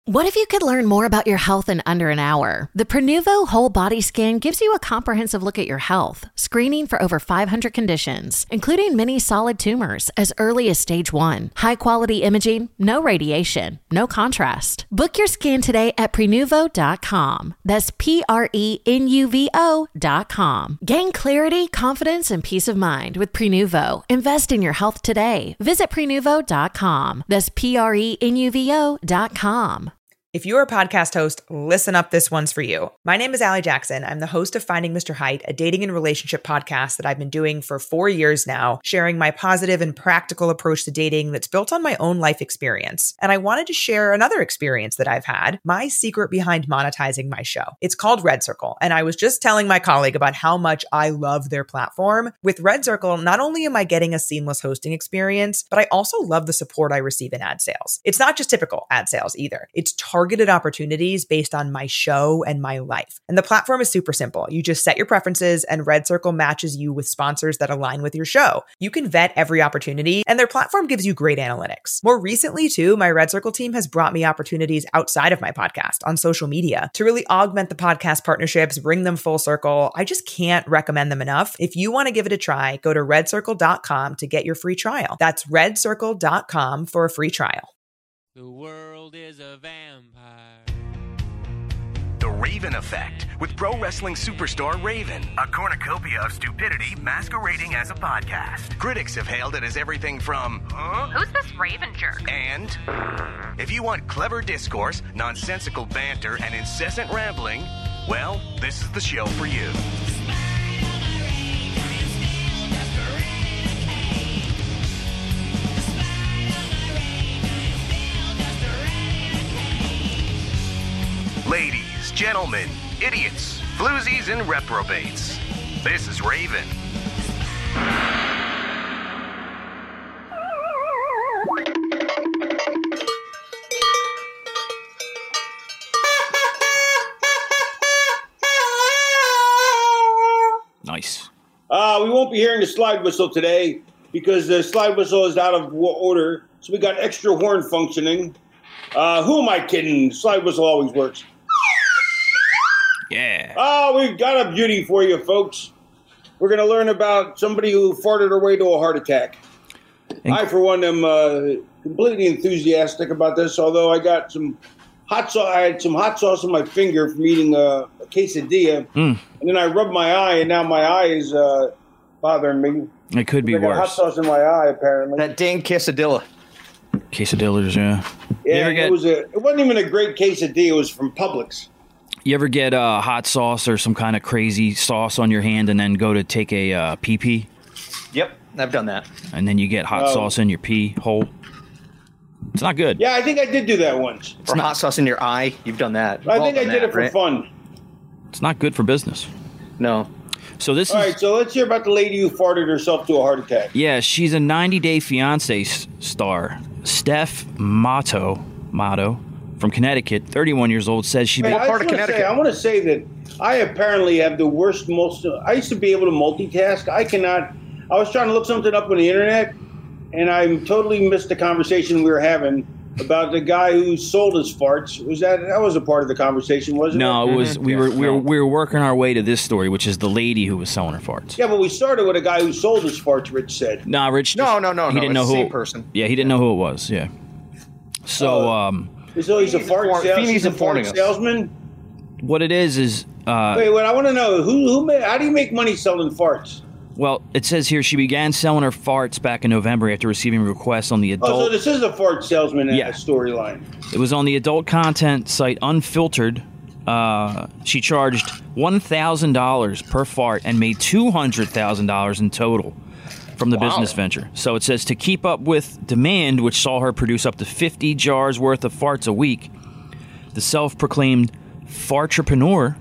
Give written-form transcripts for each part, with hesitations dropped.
What if you could learn more about your health in under an hour? The Prenuvo Whole Body Scan gives you a comprehensive look at your health, screening for over 500 conditions, including many solid tumors as early as stage 1. High-quality imaging, no radiation, no contrast. Book your scan today at Prenuvo.com. That's Prenuvo.com. Gain clarity, confidence, and peace of mind with Prenuvo. Invest in your health today. Visit Prenuvo.com. That's Prenuvo.com. If you're a podcast host, listen up, this one's for you. My name is Allie Jackson. I'm the host of Finding Mr. Height, a dating and relationship podcast that I've been doing for 4 years now, sharing my positive and practical approach to dating that's built on my own life experience. And I wanted to share another experience that I've had, my secret behind monetizing my show. It's called Red Circle, and I was just telling my colleague about how much I love their platform. With Red Circle, not only am I getting a seamless hosting experience, but I also love the support I receive in ad sales. It's not just typical ad sales either. It's targeted opportunities based on my show and my life. And the platform is super simple. You just set your preferences and Red Circle matches you with sponsors that align with your show. You can vet every opportunity and their platform gives you great analytics. More recently too, my Red Circle team has brought me opportunities outside of my podcast on social media to really augment the podcast partnerships, bring them full circle. I just can't recommend them enough. If you want to give it a try, go to redcircle.com to get your free trial. That's redcircle.com for a free trial. The world is a vampire. The Raven Effect with pro wrestling superstar Raven. A cornucopia of stupidity masquerading as a podcast. Critics have hailed it as everything from, Who's this Raven jerk? And if you want clever discourse, nonsensical banter, and incessant rambling, well, this is the show for you. Ladies, gentlemen, idiots, floozies, and reprobates. This is Raven. Nice. We won't be hearing the slide whistle today because the slide whistle is out of order, so we got extra horn functioning. Who am I kidding? Slide whistle always works. Yeah. Oh, we've got a beauty for you, folks. We're going to learn about somebody who farted her way to a heart attack. I, for one, am completely enthusiastic about this, although I got some hot sauce. I had some hot sauce on my finger from eating a quesadilla, and then I rubbed my eye, and now my eye is bothering me. It could be I got worse. hot sauce in my eye, apparently. That dang quesadilla. Quesadillas, yeah. Yeah, it wasn't even a great quesadilla. It was from Publix. You ever get hot sauce or some kind of crazy sauce on your hand and then go to take a pee-pee? Yep, I've done that. And then you get hot sauce in your pee hole? It's not good. Yeah, I think I did do that once. Or hot sauce in your eye. You've done that. I think I did it for fun. It's not good for business. No. So this All right, so let's hear about the lady who farted herself to a heart attack. Yeah, she's a 90-Day Fiancé star. Steph Matto from Connecticut, 31 years old, says she'd be part of Connecticut. I want to say that I apparently have the worst I used to be able to multitask. I cannot. I was trying to look something up on the internet, and I totally missed the conversation we were having about the guy who sold his farts. That was a part of the conversation, wasn't it? No, it was. We were working our way to this story, which is the lady who was selling her farts. Yeah, but we started with a guy who sold his farts. Rich said. Nah, Rich. No. He didn't know who. Same person. Yeah, he didn't know who it was. Yeah. So So he's a fart salesman. What it is. Wait, I want to know how do you make money selling farts? Well, it says here she began selling her farts back in November after receiving requests on the adult. Oh, so this is a fart salesman storyline. It was on the adult content site Unfiltered. She charged $1,000 per fart and made $200,000 in total from the business venture. So it says to keep up with demand, which saw her produce up to 50 jars worth of farts a week, the self-proclaimed fartrepreneur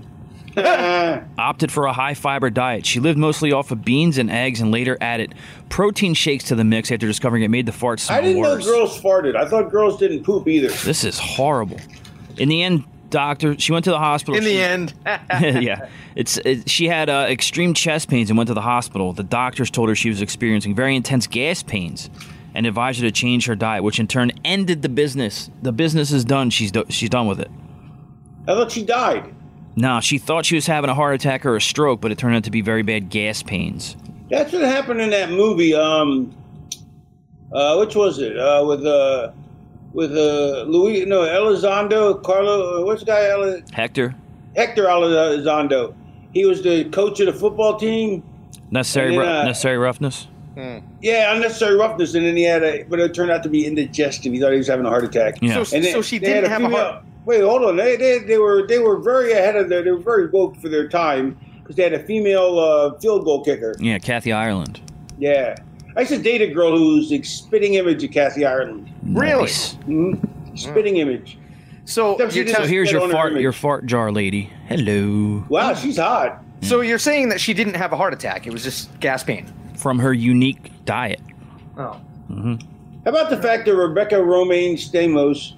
opted for a high-fiber diet. She lived mostly off of beans and eggs and later added protein shakes to the mix after discovering it made the farts smell worse. I didn't know girls farted. I thought girls didn't poop either. This is horrible. In the end, she went to the hospital. In the end. Yeah. She had extreme chest pains and went to the hospital. The doctors told her she was experiencing very intense gas pains and advised her to change her diet, which in turn ended the business. The business is done. She's done with it. I thought she died. No, she thought she was having a heart attack or a stroke, but it turned out to be very bad gas pains. That's what happened in that movie. Which was it? With Luis? No, Elizondo, Carlo. What's the guy? Hector Elizondo. He was the coach of the football team. Necessary roughness. Yeah, unnecessary roughness, and then but it turned out to be indigestion. He thought he was having a heart attack. Yeah. So she didn't have a heart. Wait, hold on. They were very ahead of they were very woke for their time because they had a female field goal kicker. Yeah, Kathy Ireland. Yeah, I used to date a girl who's a spitting image of Kathy Ireland. Really? Nice. Mm-hmm. Spitting image. So here's your fart jar lady. Hello. Wow, she's hot. So you're saying that she didn't have a heart attack? It was just gas pain from her unique diet. Oh. Mm-hmm. How about the fact that Rebecca Romijn Stamos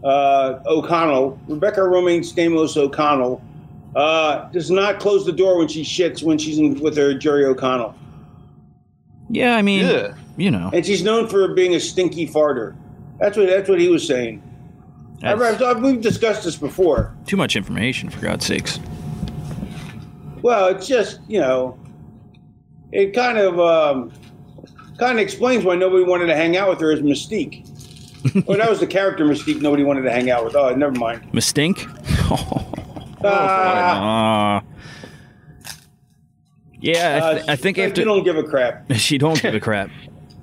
O'Connell does not close the door when she shits when she's with her Jerry O'Connell. Yeah, I mean, you know. And she's known for being a stinky farter. That's what he was saying. We've discussed this before. Too much information, for God's sakes. Well, it's just, it kind of explains why nobody wanted to hang out with her as Mystique. Well, that was the character Mystique nobody wanted to hang out with. Oh, never mind. Mystique? Yeah, I think after... You don't give a crap. She don't give a crap.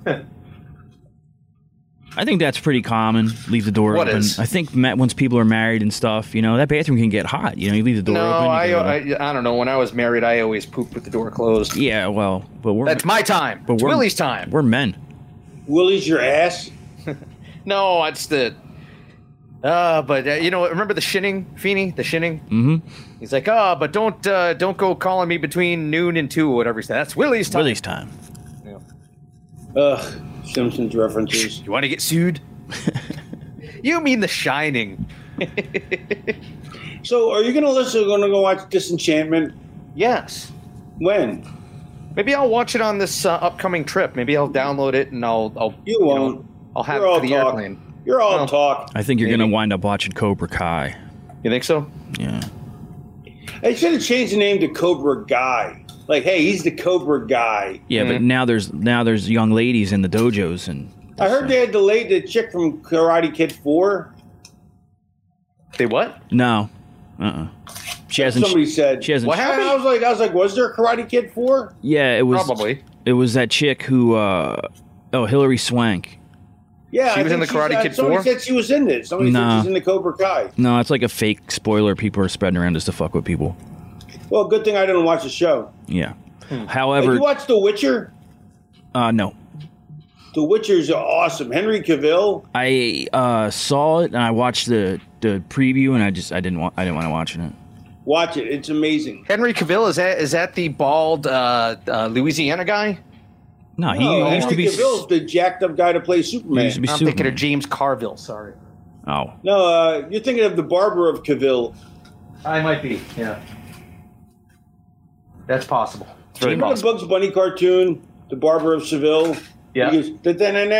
I think that's pretty common. Leave the door open. Is? I think once people are married and stuff, that bathroom can get hot. You leave the door open. No, I don't know. When I was married, I always pooped with the door closed. Yeah, well, but that's my time. But it's Willie's time. We're men. Willie's your ass? No, it's the... but remember the shinning, Feeney? The shinning? Mm-hmm. He's like, but don't go calling me between noon and 2 or whatever he said. That's Willie's time. Willie's time. Yeah. Ugh, Simpsons references. You want to get sued? You mean The Shining. So, are you going to go watch Disenchantment? Yes. When? Maybe I'll watch it on this upcoming trip. Maybe I'll download it and I'll You won't. I'll have it for the airplane. You're all talk. I think you're going to wind up watching Cobra Kai. You think so? Yeah. I should have changed the name to Cobra Guy. Like, hey, he's the Cobra Guy. Yeah, but now there's young ladies in the dojos, and I heard they had delayed the chick from Karate Kid 4. They what? No. She hasn't. Somebody said. She hasn't. What happened? I was like, was there a Karate Kid 4? Yeah, it was. Probably. It was that chick who. Hilary Swank. Yeah, she was in the Karate Kid 4? Somebody said she was in it. Somebody said she was in the Cobra Kai. No, it's like a fake spoiler people are spreading around just to fuck with people. Well, good thing I didn't watch the show. Yeah. However... Did you watch The Witcher? No. The Witcher's awesome. Henry Cavill. I saw it and I watched the preview and I didn't want to watch it. Watch it. It's amazing. Henry Cavill, is that the bald Louisiana guy? No, he used to be... Henry Cavill's the jacked up guy to play Superman. He used to be I'm Superman. thinking of James Carville, sorry. Oh. No, you're thinking of the barber of Cavill. I might be, yeah. That's possible. It's really Remember possible. the Bugs Bunny cartoon, The Barber of Seville? Yeah. He goes,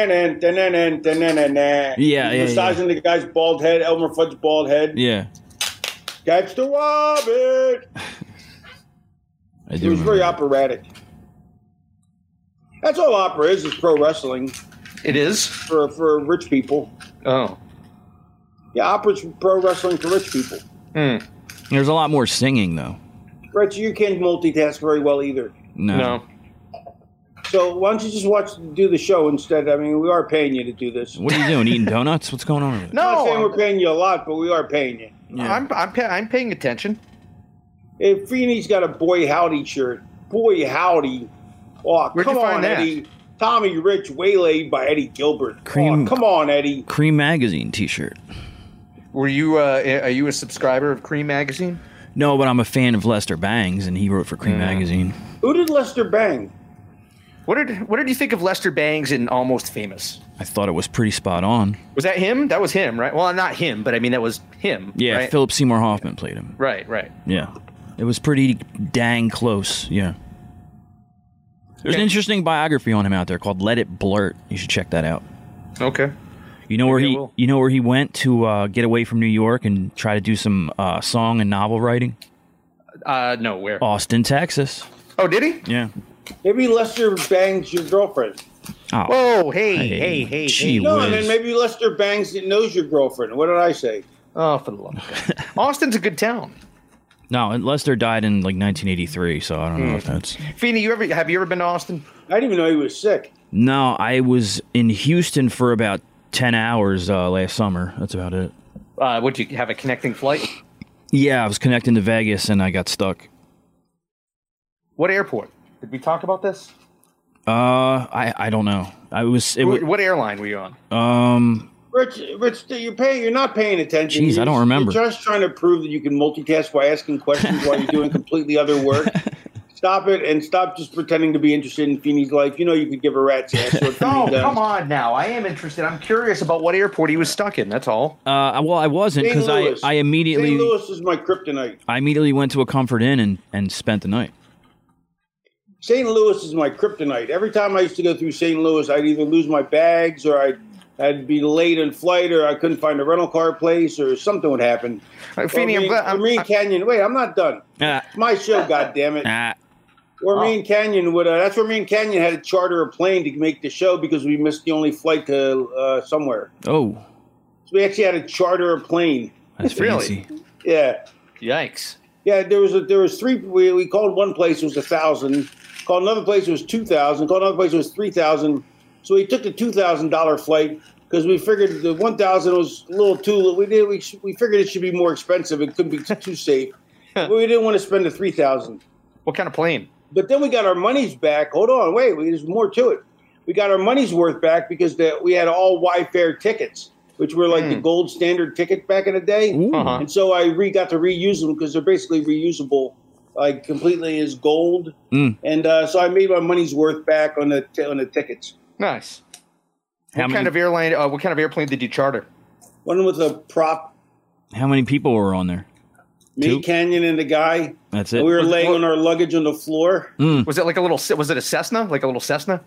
Yeah. massaging the guy's bald head, Elmer Fudd's bald head. Yeah. Catch the rabbit. It was very operatic. That's all opera is pro wrestling. It is? For rich people. Oh. Yeah, opera's pro wrestling for rich people. There's a lot more singing, though. Right, so you can't multitask very well either. No. So why don't you just do the show instead? I mean, we are paying you to do this. What are you doing, eating donuts? What's going on over there? No, I'm not saying we're paying you a lot, but we are paying you. Yeah. I'm paying attention. If Feeney's got a Boy Howdy shirt, Boy Howdy. Oh, Where'd come you find on, that? Eddie. Tommy Rich waylaid by Eddie Gilbert. Cream- come on, Eddie. Cream Magazine t-shirt. Are you a subscriber of Cream Magazine? No, but I'm a fan of Lester Bangs, and he wrote for Cream Magazine. Who did Lester bang? What did you think of Lester Bangs in Almost Famous? I thought it was pretty spot on. Was that him? That was him, right? Well, not him, but I mean that was him. Yeah, right? Philip Seymour Hoffman played him. Right. Yeah. It was pretty dang close, yeah. There's an interesting biography on him out there called "Let It Blurt." You should check that out. Okay. You know where he went to get away from New York and try to do some song and novel writing? No, where? Austin, Texas. Oh, did he? Yeah. Maybe Lester bangs your girlfriend. Oh. Whoa, hey. Gee No, whiz. and then maybe Lester bangs knows your girlfriend. What did I say? Oh, for the love of God. Austin's a good town. No, and Lester died in like 1983, so I don't know if that's... Feeney, have you ever been to Austin? I didn't even know he was sick. No, I was in Houston for about 10 hours last summer. That's about it. Would you have a connecting flight? Yeah, I was connecting to Vegas and I got stuck. What airport? Did we talk about this? I don't know. What airline were you on? Rich, you're not paying attention. Jeez, I don't remember. You're just trying to prove that you can multitask by asking questions while you're doing completely other work. Stop it, and stop just pretending to be interested in Feeney's life. You know you could give a rat's ass. No, come on now. I am interested. I'm curious about what airport he was stuck in. That's all. Well, I wasn't because I immediately... St. Louis is my kryptonite. I immediately went to a Comfort Inn and spent the night. St. Louis is my kryptonite. Every time I used to go through St. Louis, I'd either lose my bags or I'd be late in flight or I couldn't find a rental car place or something would happen. Feeney, Marine Canyon. Wait, I'm not done. It's my show, goddammit. Or Marine Canyon would. That's where Marine Canyon had to charter a plane to make the show because we missed the only flight to somewhere. Oh. So we actually had to charter a plane. That's fancy. Yeah. Yikes. Yeah, there was three. We called one place, it was 1,000. Called another place, it was 2,000. Called another place, it was 3,000. So we took the $2,000 flight because we figured the 1,000 was a little too. We figured it should be more expensive. It couldn't be too safe. But we didn't want to spend the 3,000. What kind of plane? But then we got our money's back. Hold on, wait. There's more to it. We got our money's worth back because we had all Wi-Fare tickets, which were like the gold standard ticket back in the day. Uh-huh. And so I got to reuse them because they're basically reusable, like completely as gold. And so I made my money's worth back on the tickets. Nice. What kind of airplane did you charter? One with a prop. How many people were on there? Me, Canyon, and the guy. That's it. And we were laying on our luggage on the floor. Was it like was it a Cessna? Like a little Cessna?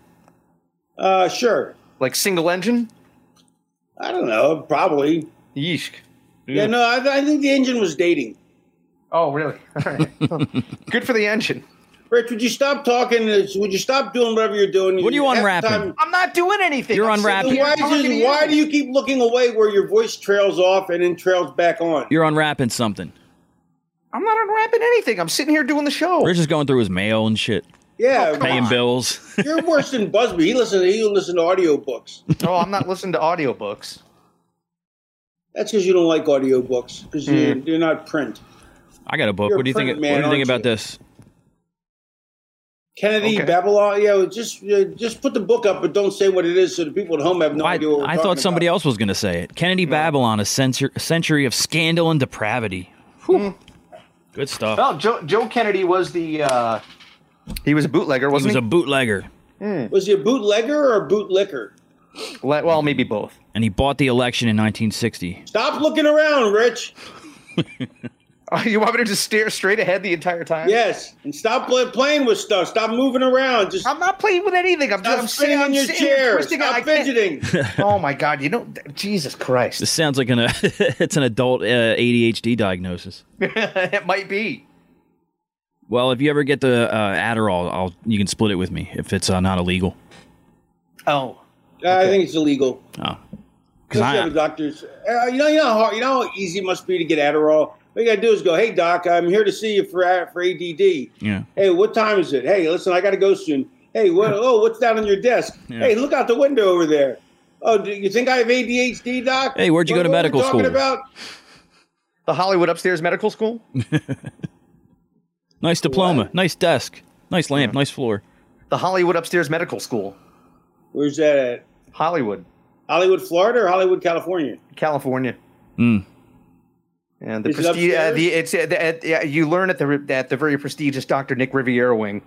Sure. Like single engine? I don't know. Probably. Yeesh. Yeah, no, I think the engine was dating. Oh, really? All right. Good for the engine. Rich, would you stop talking? Would you stop doing whatever you're doing? What are you unwrapping? I'm not doing anything. You're unwrapping. Why do you keep looking away where your voice trails off and then trails back on? You're unwrapping something. I'm not unwrapping anything. I'm sitting here doing the show. We're just going through his mail and shit. Yeah. Paying bills. You're worse than Busby. He listen to audiobooks. Oh, I'm not listening to audiobooks. That's because you don't like audiobooks, because you're not print. I got a book. You're What do you think? print man, What do you think aren't about you? this? Kennedy, Babylon. Yeah, just put the book up, but don't say what it is, so the people at home have no idea what we're I talking thought somebody about. else was going to say it. Kennedy Babylon, a century of scandal and depravity. Good stuff. Well, Joe Kennedy was the he was a bootlegger, wasn't he? He was a bootlegger. Was he a bootlegger or a bootlicker? Well, maybe both. And he bought the election in 1960. Stop looking around, Rich. You want me to just stare straight ahead the entire time? Yes, and stop playing with stuff. Stop moving around. I'm not playing with anything. I'm sitting on your chair. Stop fidgeting. Oh my God! Jesus Christ! This sounds like it's an adult ADHD diagnosis. It might be. Well, if you ever get the Adderall, you can split it with me if it's not illegal. Oh, I think it's illegal. Oh, because I have doctors. You know how easy it must be to get Adderall. What you got to do is go, hey, Doc, I'm here to see you for ADD. Yeah. Hey, what time is it? Hey, listen, I got to go soon. Hey, what's down on your desk? Yeah. Hey, look out the window over there. Oh, do you think I have ADHD, Doc? Hey, where'd you go to medical school? About? The Hollywood Upstairs Medical School? Nice diploma. What? Nice desk. Nice lamp. Nice floor. The Hollywood Upstairs Medical School. Where's that at? Hollywood. Hollywood, Florida, or Hollywood, California? California. And the prestige, you learn at the very prestigious Dr. Nick Riviera wing.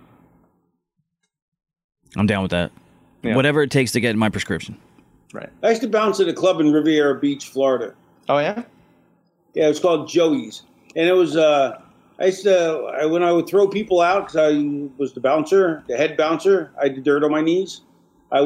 I'm down with that. Yeah. Whatever it takes to get my prescription. Right. I used to bounce at a club in Riviera Beach, Florida. Oh yeah? Yeah, it was called Joey's, and it was when I would throw people out, because I was the bouncer, the head bouncer, I had dirt on my knees. There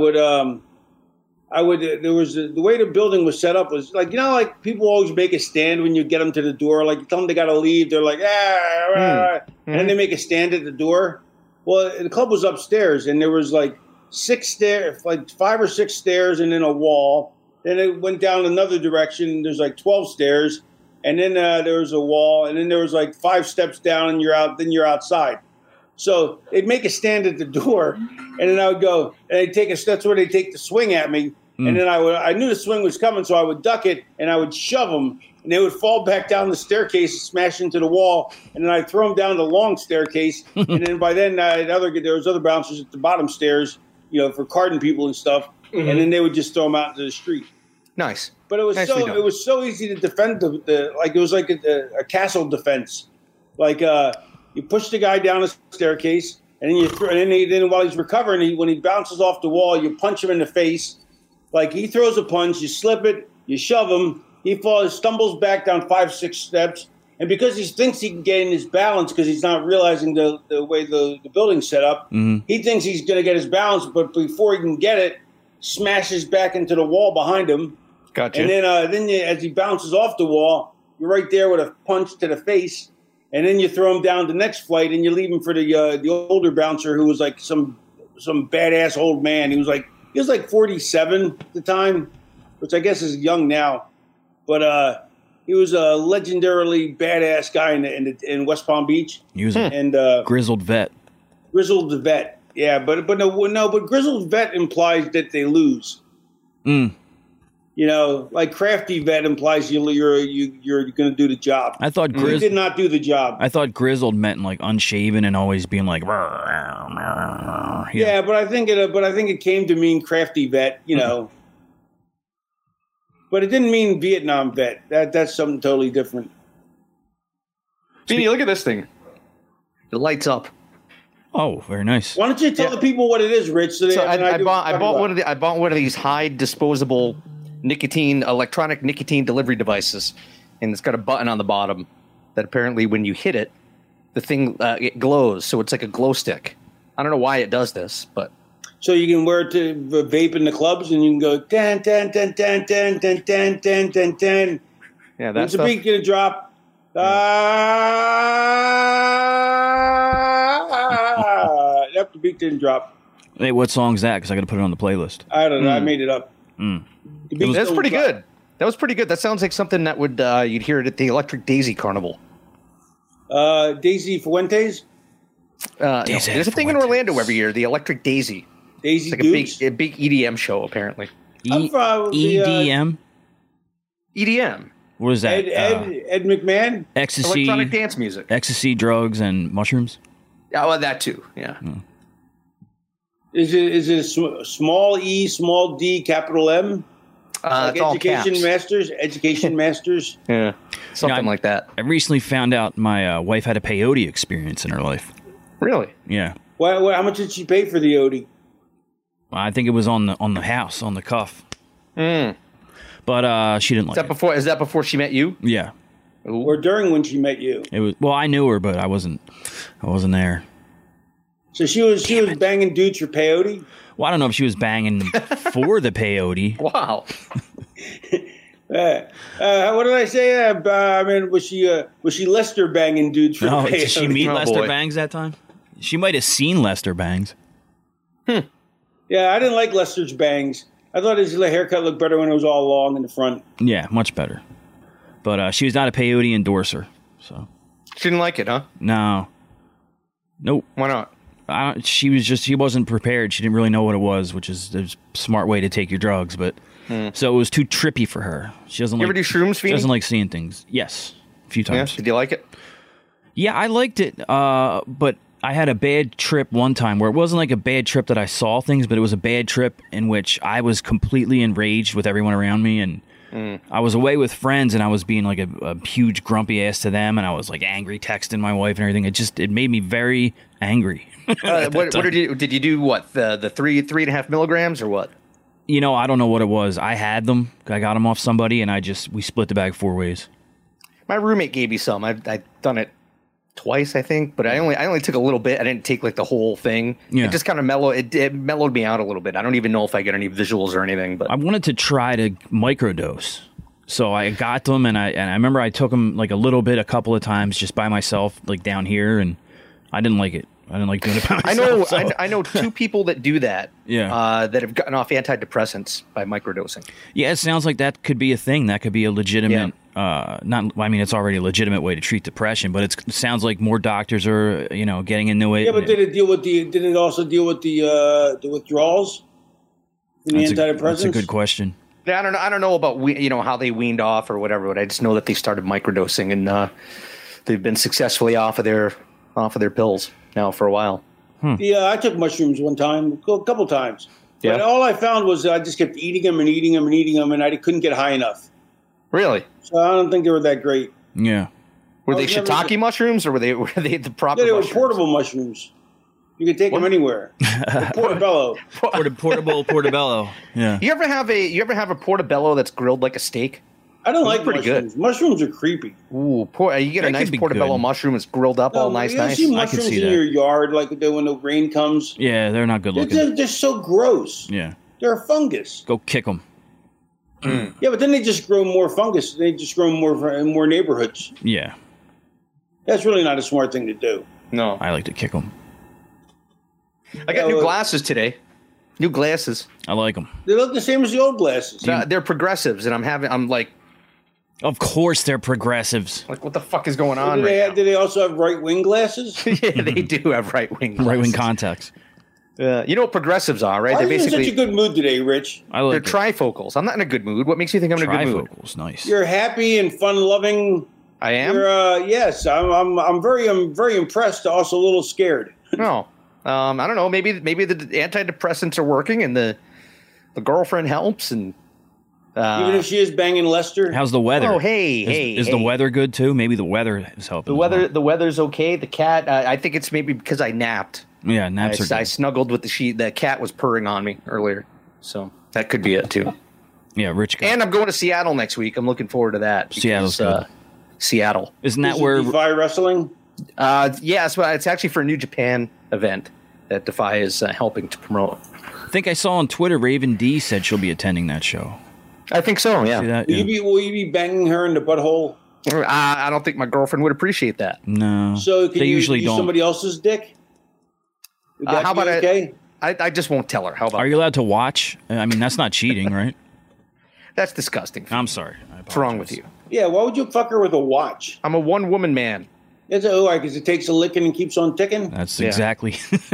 was the way the building was set up was like, like people always make a stand when you get them to the door. Like you tell them they got to leave. They're like, and then they make a stand at the door. Well, the club was upstairs and there was like 6 stairs, like 5 or 6 stairs and then a wall. Then it went down another direction. There's like 12 stairs. And then there was a wall, and then there was like 5 steps down, and then you're outside. So they'd make a stand at the door, and then I would go, and they'd take that's where they'd take the swing at me, and then I knew the swing was coming, so I would duck it, and I would shove them, and they would fall back down the staircase and smash into the wall, and then I'd throw them down the long staircase, and then by then there was other bouncers at the bottom stairs, for carding people and stuff, and then they would just throw them out into the street. Nice. But it was so easy to defend it was like a castle defense. Like you push the guy down a staircase, and then then while he's recovering, when he bounces off the wall, you punch him in the face. Like he throws a punch, you slip it, you shove him, he falls, stumbles back down 5, 6 steps, and because he thinks he can gain his balance because he's not realizing the way the building's set up, he thinks he's going to get his balance, but before he can get it, smashes back into the wall behind him. Gotcha. And then as he bounces off the wall, you're right there with a punch to the face, and then you throw him down the next flight, and you leave him for the older bouncer who was like some badass old man. He was like 47 at the time, which I guess is young now, but he was a legendarily badass guy in West Palm Beach. He was a grizzled vet. Grizzled vet, yeah, but grizzled vet implies that they lose. Like crafty vet implies you're going to do the job. I thought he did not do the job. I thought grizzled meant like unshaven and always being like. Yeah, but I think it came to mean crafty vet. But it didn't mean Vietnam vet. That's something totally different. Beanie, look at this thing. It lights up. Oh, very nice. Why don't you tell the people what it is, Rich? I bought one of these high disposable electronic nicotine delivery devices, and it's got a button on the bottom that apparently when you hit it, the thing it glows, so it's like a glow stick. I don't know why it does this, but so you can wear it to vape in the clubs, and you can go ten ten ten ten ten ten ten ten ten ten. Yeah, that's the beat gonna drop. Yep, the beat didn't drop. Hey, what song's that? Because I got to put it on the playlist. I don't know. I made it up. That's pretty good. That was pretty good. That sounds like something that would you'd hear it at the Electric Daisy Carnival. Daisy Fuentes? There's a thing in Orlando every year, the Electric Daisy. Daisy it's like a big EDM show, apparently. EDM? EDM. What is that? Ed McMahon? Ecstasy. Electronic dance music. Ecstasy, drugs, and mushrooms? Yeah, well, that too, yeah. Is it small E, small D, capital M? Like it's all Education caps. Masters? Education Masters? Yeah, something like that. I recently found out my wife had a peyote experience in her life. Really? Yeah. How much did she pay for the Odie? I think it was on the house, on the cuff. But she didn't like it. Is that before she met you? Yeah. Ooh. Or during when she met you? It was. Well, I knew her, but I wasn't there. So she was banging dudes for peyote? Well, I don't know if she was banging for the peyote. Wow. What did I say? Was she Lester banging dudes for peyote? Did she meet Lester Bangs that time? She might have seen Lester Bangs. Yeah, I didn't like Lester's bangs. I thought his haircut looked better when it was all long in the front. Yeah, much better. But she was not a peyote endorser, so. She didn't like it, huh? No. Nope. Why not? She wasn't prepared. She didn't really know what it was, which is a smart way to take your drugs, but so it was too trippy for her. She doesn't. You ever do shrooms, Feeney? She doesn't like seeing things. Yes, a few times. Yeah? Did you like it? Yeah, I liked it, but I had a bad trip one time where it wasn't like a bad trip that I saw things, but it was a bad trip in which I was completely enraged with everyone around me, and I was away with friends, and I was being like a huge grumpy ass to them, and I was like angry texting my wife and everything. It made me very angry. What did you do? What the 3.5 milligrams or what? I don't know what it was. I had them. I got them off somebody, and we split the bag 4 ways. My roommate gave me some. I've done it twice, I think, but I only took a little bit. I didn't take like the whole thing. Yeah. It just kind of mellowed me out a little bit. I don't even know if I get any visuals or anything. But I wanted to try to microdose, so I got them, and I remember I took them like a couple of times just by myself, like down here, and I didn't like it. I didn't like doing it by myself. I know two people that do that. Yeah. That have gotten off antidepressants by microdosing. Yeah, it sounds like that could be a thing. That could be a legitimate. It's already a legitimate way to treat depression, but it sounds like more doctors are, getting into it. Yeah, but did it also deal with the withdrawals from the antidepressants? That's a good question. Yeah, I don't know about how they weaned off or whatever, but I just know that they started microdosing and they've been successfully off of their pills now for a while. Yeah, I took mushrooms one time, a couple times. Yeah. But all I found was I just kept eating them, and I couldn't get high enough. Really? So I don't think they were that great. Yeah. Were they shiitake mushrooms, or were they the proper? Yeah, they were mushrooms? Portable mushrooms. You could take them anywhere. Portobello. Portobello. Yeah. You ever have a portobello that's grilled like a steak? I don't like pretty mushrooms. good. Mushrooms are creepy. Ooh, you get a nice portobello mushroom that's grilled up all nice. You see mushrooms in your yard like when the rain comes. Yeah, they're not good looking. They're so gross. Yeah. They're a fungus. Go kick them. Yeah, but then they just grow more fungus. They just grow more in more neighborhoods. Yeah. That's really not a smart thing to do. No. I like to kick them. I got new glasses today. New glasses. I like them. They look the same as the old glasses. They're progressives, and I'm like... Of course they're progressives. Like, what the fuck is going on Do they also have right-wing glasses? Yeah, they do have right-wing glasses. Right-wing contacts. You know what progressives are, right? Why are you in such a good mood today, Rich? They're trifocals. I'm not in a good mood. What makes you think I'm in a good mood? Trifocals, nice. You're happy and fun-loving. I am? Yes, I'm very impressed, also a little scared. No. I don't know. Maybe the antidepressants are working and the girlfriend helps and even if she is banging Lester. How's the weather? Oh, hey. Is the weather good too? Maybe the weather is helping. The weather's okay. The cat, I think it's maybe because I napped. Yeah, naps are good. I snuggled with the sheet. The cat was purring on me earlier, so that could be it too. Yeah, Rich. And I'm going to Seattle next week. I'm looking forward to that. Seattle's good. Seattle. Isn't that where Defy Wrestling? Yes, but it's actually for a New Japan event that Defy is helping to promote. I think I saw on Twitter Raven D said she'll be attending that show. I think so. Yeah. See that? Will you be banging her in the butthole? I don't think my girlfriend would appreciate that. No. So can they you usually use don't. somebody else's dick? How about okay? I just won't tell her. How about? Are you allowed to watch? I mean, that's not cheating, right? That's disgusting. I'm sorry. What's wrong with you? Yeah. Why would you fuck her with a watch? I'm a one-woman man. It's because it takes a licking and keeps on ticking. That's exactly.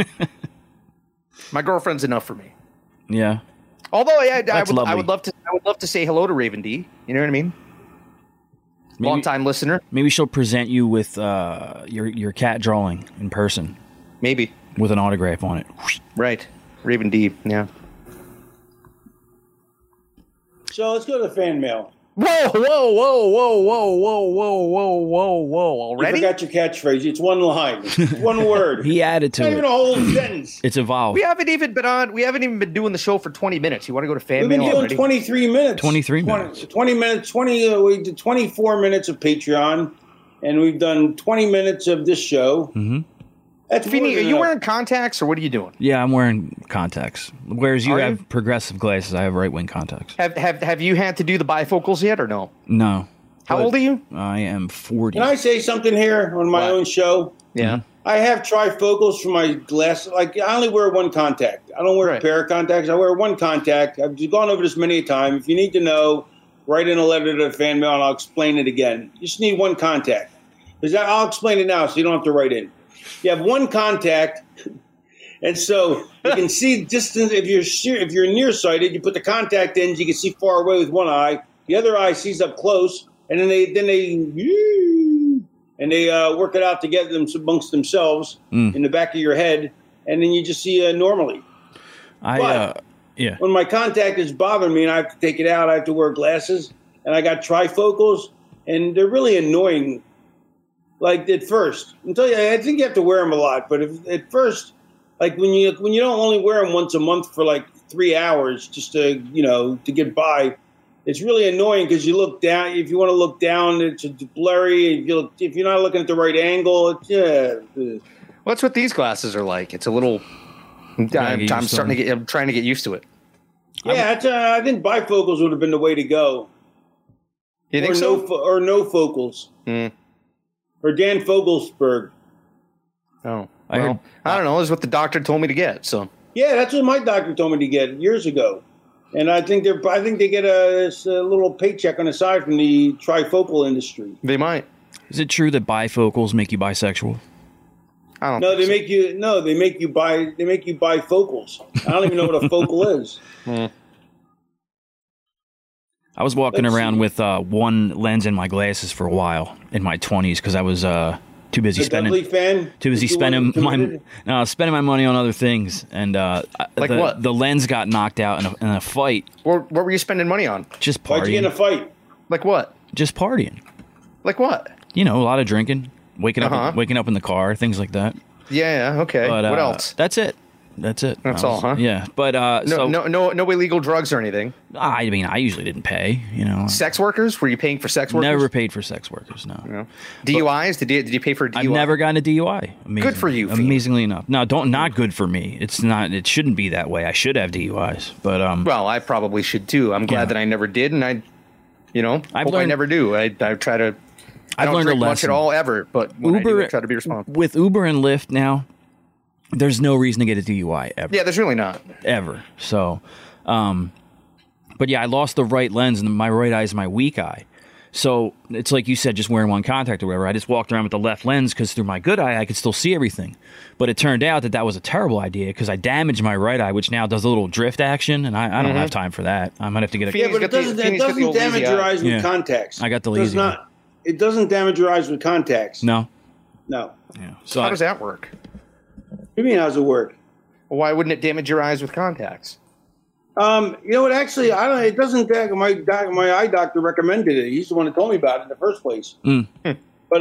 My girlfriend's enough for me. Yeah. Although I would love to say hello to Raven D. You know what I mean? Long time listener. Maybe she'll present you with your cat drawing in person. Maybe with an autograph on it. Right, Raven D. Yeah. So let's go to the fan mail. Whoa! Already? You forgot your catchphrase. It's one line. It's one word. He added to it. Not even a whole sentence. It's evolved. We haven't even been doing the show for 20 minutes. You want to go to fan mail already? We've been doing 23 minutes. 23 minutes. 20 minutes. We did 24 minutes of Patreon, and we've done 20 minutes of this show. Mm-hmm. That's Vinny, are you wearing contacts or what are you doing? Yeah, I'm wearing contacts. Whereas you have progressive glasses, I have right-wing contacts. Have you had to do the bifocals yet or no? No. How old are you? I am 40. Can I say something here on my own show? Yeah. I have trifocals for my glasses. Like, I only wear one contact. I don't wear a pair of contacts. I wear one contact. I've gone over this many a time. If you need to know, write in a letter to the fan mail and I'll explain it again. You just need one contact. I'll explain it now so you don't have to write in. You have one contact, and so you can see distance. If you're nearsighted, you put the contact in, you can see far away with one eye. The other eye sees up close, and then they work it out together amongst themselves in the back of your head, and then you just see normally. When my contact is bothering me and I have to take it out, I have to wear glasses, and I got trifocals, and they're really annoying. Like at first, I think you have to wear them a lot. But at first, like when you don't only wear them once a month for like 3 hours just to get by, it's really annoying because you look down. If you want to look down, it's blurry. If you're not looking at the right angle, it's Well, that's what these glasses are like. It's a little. I'm trying to get used to it. Yeah, I think bifocals would have been the way to go. You think so? Or no focals. Or Dan Fogelsberg. Oh, I don't know. This is what the doctor told me to get. So yeah, that's what my doctor told me to get years ago. And I think they get a little paycheck on the side from the trifocal industry. They might. Is it true that bifocals make you bisexual? I don't. No, they make you bifocals. I don't even know what a focal is. I was walking around with one lens in my glasses for a while in my 20s because I was too busy spending my money on other things, and what? The lens got knocked out in a fight. What were you spending money on? Just partying. Why'd you get in a fight? Like what? Just partying. Like what? A lot of drinking, waking up in the car, things like that. Yeah. Okay. But, what else? That's it. That's all, huh? Yeah, but no illegal drugs or anything. I mean, I usually didn't pay. Sex workers? Were you paying for sex workers? Never paid for sex workers. No. DUIs? Did you pay for a DUI? I've never gotten a DUI. Good for you. Amazingly enough. No, not good for me. It's not. It shouldn't be that way. I should have DUIs, but Well, I probably should too. I'm glad that I never did, and I never do. I try to. I don't drink much at all ever, but when Uber, I do, I try to be responsible. With Uber and Lyft now, there's no reason to get a DUI ever. Yeah, there's really not. Ever. So, but yeah, I lost the right lens, and my right eye is my weak eye. So it's like you said, just wearing one contact or whatever. I just walked around with the left lens because through my good eye, I could still see everything. But it turned out that was a terrible idea because I damaged my right eye, which now does a little drift action, and I don't have time for that. I might have to get a... Yeah, but it doesn't damage your eyes with contacts. I got the lazy eye. It doesn't damage your eyes with contacts. No. Yeah. So how does that work? What do you mean, how does it work? Well, why wouldn't it damage your eyes with contacts? You know what? Actually, I don't. It doesn't. My eye doctor recommended it. He's the one that told me about it in the first place. But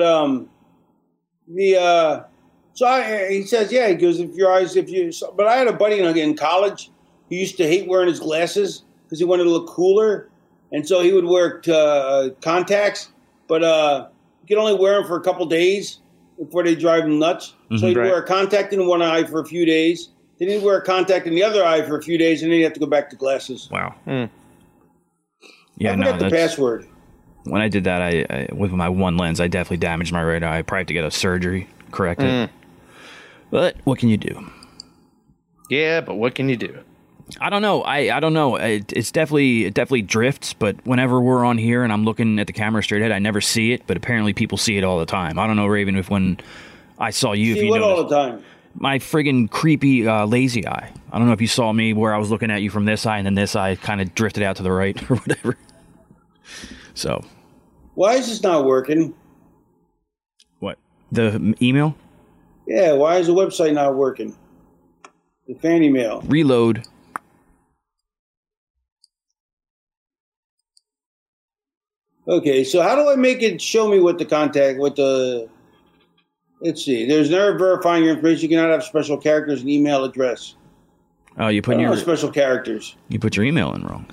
he says, yeah. He goes, but I had a buddy in college. He used to hate wearing his glasses because he wanted to look cooler, and so he would wear contacts. But you could only wear them for a couple days before they drive him nuts. So he'd wear a contact in one eye for a few days. Then he'd wear a contact in the other eye for a few days, and then he'd have to go back to glasses. Wow. Yeah, I forgot the password. When I did that, I with my one lens, I definitely damaged my right eye. I probably had to get a surgery, correct it. But what can you do? Yeah, but what can you do? I don't know. I don't know. It definitely drifts, but whenever we're on here and I'm looking at the camera straight ahead, I never see it, but apparently people see it all the time. I don't know, Raven, if when I saw you, if you noticed. all the time? My friggin' creepy lazy eye. I don't know if you saw me where I was looking at you from this eye and then this eye kind of drifted out to the right or whatever. So. Why is this not working? What? The email? Yeah, why is the website not working? The fan email. Reload. Okay, so how do I make it show me what the contact, let's see. There's never verifying your information. You cannot have special characters and email address. Oh, you put your special characters. You put your email in wrong.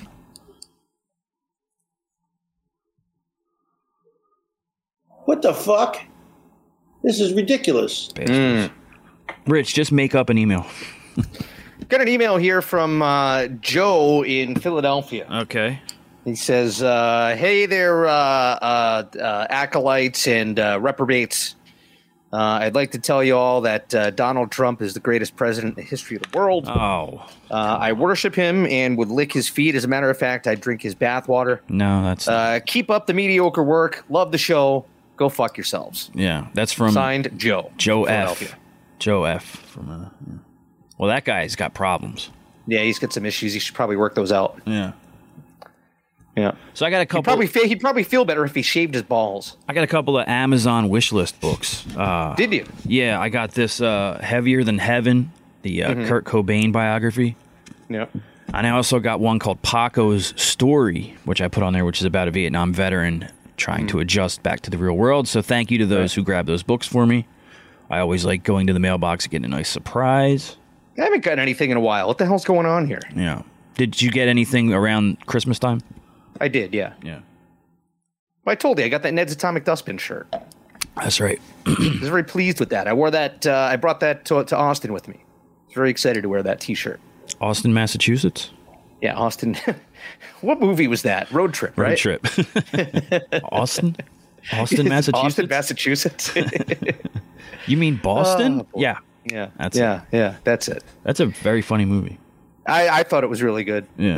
What the fuck? This is ridiculous. Rich, just make up an email. Got an email here from Joe in Philadelphia. Okay. He says, hey there, acolytes and reprobates. I'd like to tell you all that Donald Trump is the greatest president in the history of the world. Oh. I worship him and would lick his feet. As a matter of fact, I drink his bathwater. No, that's... keep up the mediocre work. Love the show. Go fuck yourselves. Yeah, that's from... Signed, Joe. Joe F. Joe F. From, well, that guy's got problems. Yeah, he's got some issues. He should probably work those out. Yeah. Yeah. So I got a couple... He'd probably feel better if he shaved his balls. I got a couple of Amazon wishlist books. Did you? Yeah, I got this Heavier Than Heaven, the Kurt Cobain biography. Yeah. And I also got one called Paco's Story, which I put on there, which is about a Vietnam veteran trying to adjust back to the real world. So thank you to those who grabbed those books for me. I always like going to the mailbox and getting a nice surprise. I haven't gotten anything in a while. What the hell's going on here? Yeah. Did you get anything around Christmas time? I did, yeah. Yeah. But I told you, I got that Ned's Atomic Dustbin shirt. That's right. I was very pleased with that. I wore that. I brought that to Austin with me. I was very excited to wear that T-shirt. Austin, Massachusetts? Yeah, Austin. What movie was that? Road Trip, right? Road Trip. Austin? Austin, Massachusetts? Austin, Massachusetts. You mean Boston? Yeah. That's it. Yeah, that's it. That's a very funny movie. I thought it was really good. Yeah.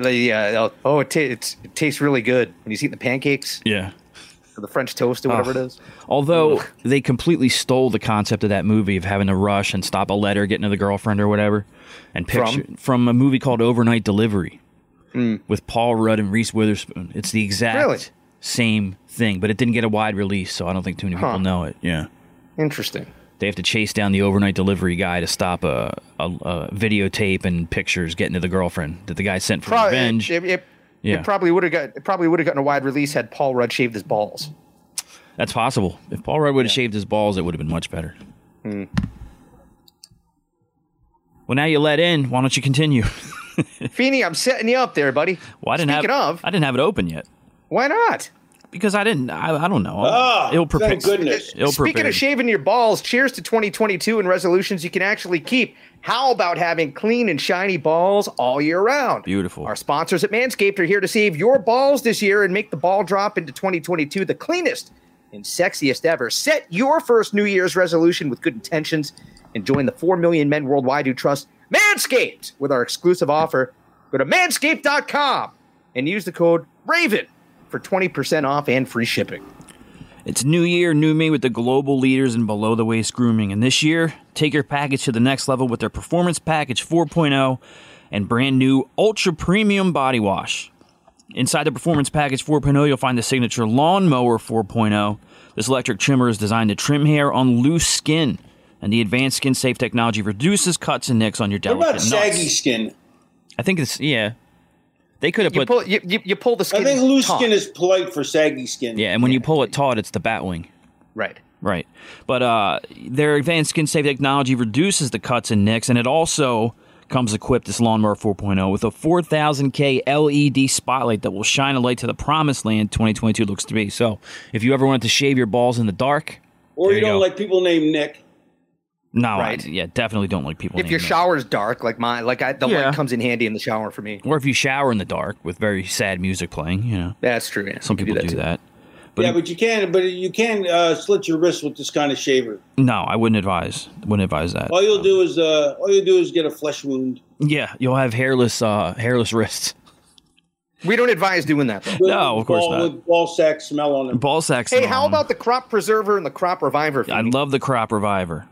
It tastes really good when he's eating the pancakes. Yeah. Or the French toast or whatever it is. Although they completely stole the concept of that movie of having to rush and stop a letter getting to the girlfriend or whatever, and from a movie called Overnight Delivery with Paul Rudd and Reese Witherspoon. It's the exact same thing, but it didn't get a wide release, so I don't think too many people know it. Yeah. Interesting. They have to chase down the overnight delivery guy to stop a videotape and pictures getting to the girlfriend that the guy sent for revenge. It probably would have gotten a wide release had Paul Rudd shaved his balls. That's possible. If Paul Rudd would have shaved his balls, it would have been much better. Well, now you let in. Why don't you continue? Feeney, I'm setting you up there, buddy. Well, I didn't have it open yet. Why not? Because I don't know. Thank goodness. Speaking of shaving your balls, cheers to 2022 and resolutions you can actually keep. How about having clean and shiny balls all year round? Beautiful. Our sponsors at Manscaped are here to save your balls this year and make the ball drop into 2022 the cleanest and sexiest ever. Set your first New Year's resolution with good intentions and join the 4 million men worldwide who trust Manscaped with our exclusive offer. Go to manscaped.com and use the code RAVEN for 20% off and free shipping. It's new year, new me with the global leaders in below-the-waist grooming. And this year, take your package to the next level with their Performance Package 4.0 and brand new Ultra Premium Body Wash. Inside the Performance Package 4.0, you'll find the signature Lawnmower 4.0. This electric trimmer is designed to trim hair on loose skin. And the advanced skin-safe technology reduces cuts and nicks on your delicate nuts. What about saggy skin? I think it's, They could have put... You pull the skin. I think loose skin is polite for saggy skin. Yeah, and when you pull it taut, it's the Batwing. Right. But their advanced skin-safe technology reduces the cuts and nicks, and it also comes equipped, this Lawnmower 4.0, with a 4000K LED spotlight that will shine a light to the promised land 2022 looks to be. So, if you ever wanted to shave your balls in the dark... Or you don't like people named Nick. No, right. Definitely don't like people. If your shower's dark, like mine, the light comes in handy in the shower for me. Or if you shower in the dark with very sad music playing, That's true. Yeah. Some people do that. But you can slit your wrist with this kind of shaver. No, I wouldn't advise. That. All you'll do is get a flesh wound. Yeah, you'll have hairless wrists. We don't advise doing that, though. No, of course not. With ball sack smell on them. Ball sack smell. Hey, how about the Crop Preserver and the Crop Reviver? I love the Crop Reviver.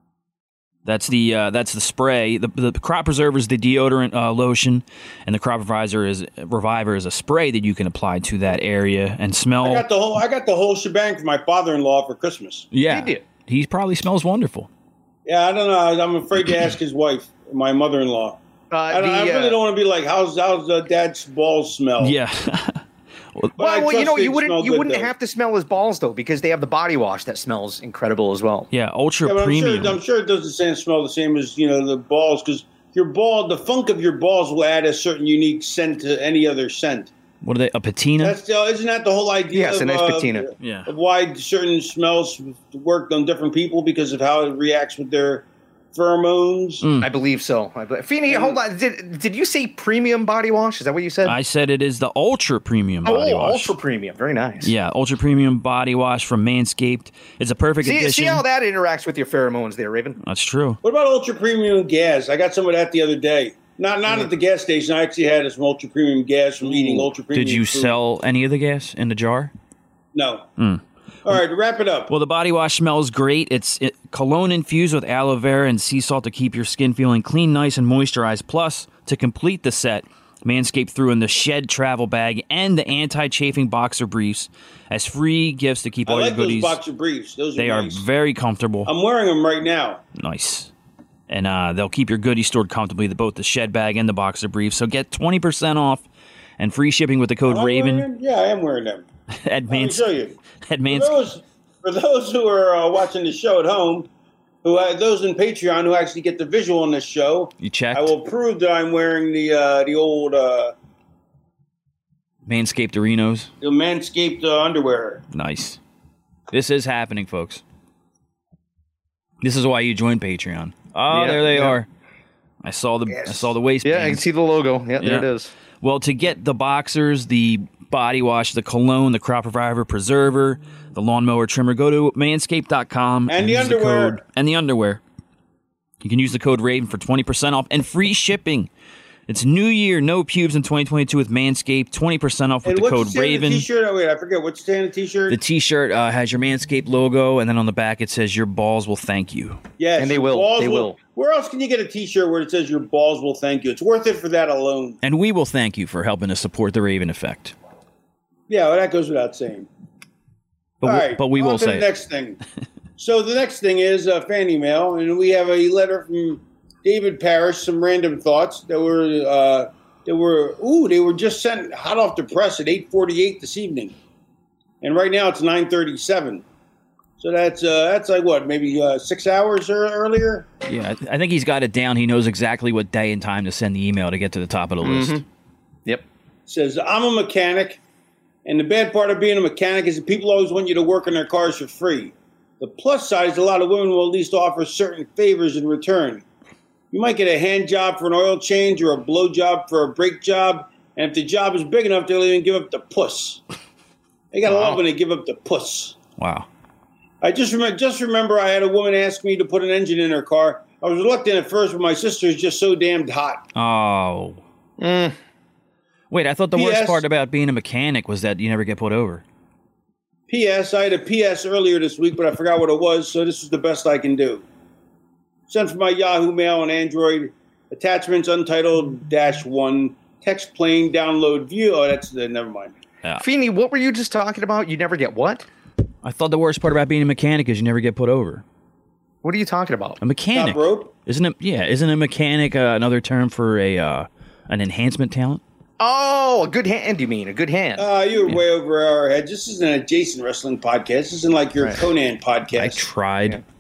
That's the spray. The Crop Preserver is the deodorant lotion, and the Crop Reviver is a spray that you can apply to that area and smell. I got the whole shebang for my father-in-law for Christmas. Yeah, he probably smells wonderful. Yeah, I don't know. I'm afraid to ask his wife, my mother-in-law. I really don't want to be like, how's dad's balls smell? Yeah. Well, you wouldn't have to smell his balls though, because they have the body wash that smells incredible as well. Yeah, Ultra Premium. I'm sure it doesn't smell the same as the balls, because the funk of your balls will add a certain unique scent to any other scent. What are they? A patina? Isn't that the whole idea? Yes, a nice patina. Of why certain smells work on different people because of how it reacts with their pheromones. I believe so. Feeney, hold on. Did you say premium body wash? Is that what you said? I said it is the Ultra Premium body wash. Ultra Premium. Very nice. Yeah, Ultra Premium body wash from Manscaped. It's a perfect addition. See how that interacts with your pheromones there, Raven? That's true. What about Ultra Premium gas? I got some of that the other day. Not at the gas station. I actually had some Ultra Premium gas from eating Ultra Premium. Did you food. sell any of the gas in the jar? No. All right, wrap it up. Well, the body wash smells great. It's cologne infused with aloe vera and sea salt to keep your skin feeling clean, nice, and moisturized. Plus, to complete the set, Manscaped threw in the Shed travel bag and the anti-chafing boxer briefs as free gifts to keep all your goodies. Those boxer briefs. They are very comfortable. I'm wearing them right now. Nice. And they'll keep your goodies stored comfortably, both the Shed bag and the boxer briefs. So get 20% off and free shipping with the code RAVEN. Yeah, I am wearing them. Let me show you. At Manscaped. For those who are watching the show at home, those in Patreon who actually get the visual on this show, you checked? I will prove that I'm wearing the old Manscaped Arenos. The Manscaped underwear. Nice. This is happening, folks. This is why you join Patreon. Oh, there they are. I saw the waistband. Yeah, I can see the logo. Yeah, there it is. Well, to get the boxers, the body wash, the cologne, the crop reviver preserver, the lawnmower trimmer, go to manscaped.com and the underwear. And the underwear. You can use the code RAVEN for 20% off and free shipping. It's New Year, no pubes in 2022 with Manscaped. 20% off with the code RAVEN. The t-shirt? Oh, wait, I forget. What's the the t-shirt? The t-shirt has your Manscaped logo, and then on the back it says, your balls will thank you. Yes, and they will. They will. Where else can you get a t-shirt where it says your balls will thank you? It's worth it for that alone. And we will thank you for helping us support the Raven Effect. Yeah, well, that goes without saying. But we will say the next thing. So the next thing is fan email, and we have a letter from David Parrish. Some random thoughts that were just sent hot off the press at 8:48 this evening, and right now it's 9:37. So that's like what, maybe 6 hours earlier. Yeah, I think he's got it down. He knows exactly what day and time to send the email to get to the top of the list. Yep. Says, I'm a mechanic, and the bad part of being a mechanic is that people always want you to work on their cars for free. The plus side is a lot of women will at least offer certain favors in return. You might get a hand job for an oil change or a blow job for a brake job, and if the job is big enough, they'll even give up the puss. They got to love when they give up the puss. Wow. I just remember I had a woman ask me to put an engine in her car. I was reluctant at first, but my sister is just so damned hot. Oh. Wait, I thought the worst part about being a mechanic was that you never get put over. P.S. I had a P.S. earlier this week, but I forgot what it was, so this is the best I can do. Sent from my Yahoo Mail and Android. Attachments untitled -1. Text plain download view. Oh, that's never mind. Yeah. Feeney, what were you just talking about? You never get what? I thought the worst part about being a mechanic is you never get put over. What are you talking about? A mechanic. Top rope? Isn't it? Yeah, isn't a mechanic another term for an enhancement talent? Oh, a good hand, you mean? A good hand. You're way over our heads. This isn't a Jason Wrestling podcast. This isn't like your Conan podcast. I tried. Yeah.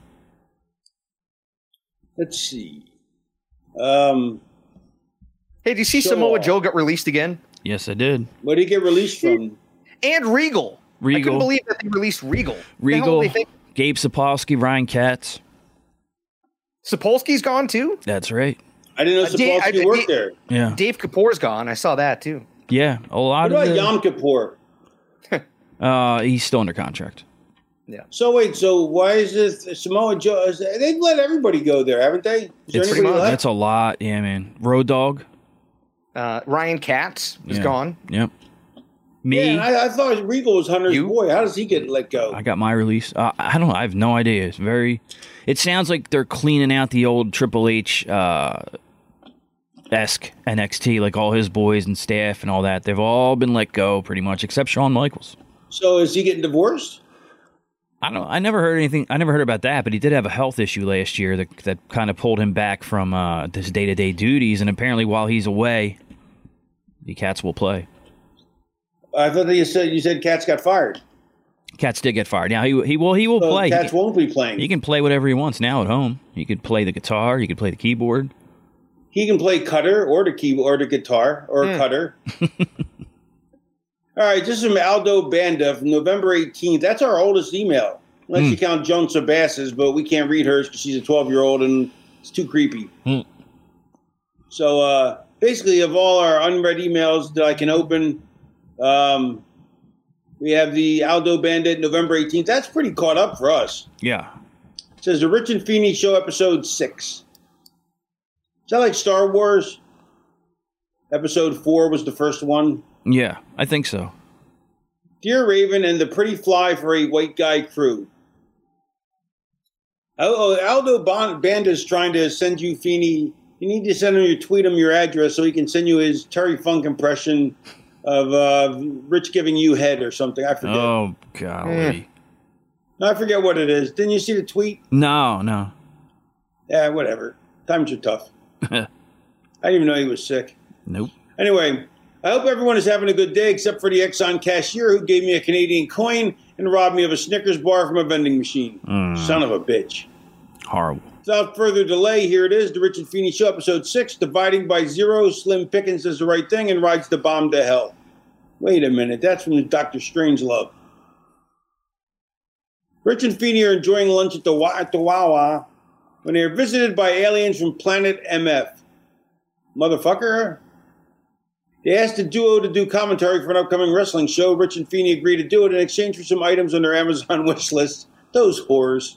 Let's see. Hey, do you see Samoa Joe got released again? Yes, I did. Where did he get released from? And Regal. I couldn't believe that they released Regal. Gabe Sapolsky, Ryan Katz. Sapolsky's gone too? That's right. I didn't know Sapolsky worked there. Yeah. Dave Kapoor's gone. I saw that too. Yeah, a lot what about Yom Kippur? He's still under contract. Yeah. So why is this Samoa Joe? They've let everybody go there, haven't they? Is there anybody left? That's a lot. Yeah, man. Road Dogg. Ryan Katz is gone. Yep. Me. Yeah, I thought Regal was Hunter's boy. How does he get let go? I got my release. I don't know. I have no idea. It's very. It sounds like they're cleaning out the old Triple H esque NXT, like all his boys and staff and all that. They've all been let go pretty much, except Shawn Michaels. So is he getting divorced? I don't know. I never heard anything. I never heard about that, but he did have a health issue last year that kind of pulled him back from his day-to-day duties. And apparently, while he's away, the Cats will play. I thought that you said Cats got fired. Cats did get fired. Now he will play. Cats won't be playing. He can play whatever he wants now at home. He could play the guitar. He could play the keyboard. He can play cutter or the keyboard or the guitar or cutter. All right, this is from Aldo Banda from November 18th. That's our oldest email, unless you count Joan Sabas's, but we can't read hers because she's a 12-year-old and it's too creepy. So basically, of all our unread emails that I can open, we have the Aldo Bandit, November 18th. That's pretty caught up for us. Yeah. It says the Rich and Feeney Show, episode 6. Is that like Star Wars? Episode 4 was the first one. Yeah, I think so. Dear Raven and the pretty fly for a white guy crew. Aldo Banda's trying to send you, Feeney. You need to send him tweet him your address so he can send you his Terry Funk impression of Rich giving you head or something. I forget. Oh, golly. I forget what it is. Didn't you see the tweet? No. Yeah, whatever. Times are tough. I didn't even know he was sick. Nope. Anyway, I hope everyone is having a good day except for the Exxon cashier who gave me a Canadian coin and robbed me of a Snickers bar from a vending machine. Son of a bitch. Horrible. Without further delay, here it is, the Rich and Feeney Show, episode 6, Dividing by Zero. Slim Pickens does the right thing and rides the bomb to hell. Wait a minute. That's from the Dr. Strangelove. Rich and Feeney are enjoying lunch at the Wawa when they are visited by aliens from planet MF. Motherfucker. They asked the duo to do commentary for an upcoming wrestling show. Rich and Feeney agreed to do it in exchange for some items on their Amazon wish list. Those whores.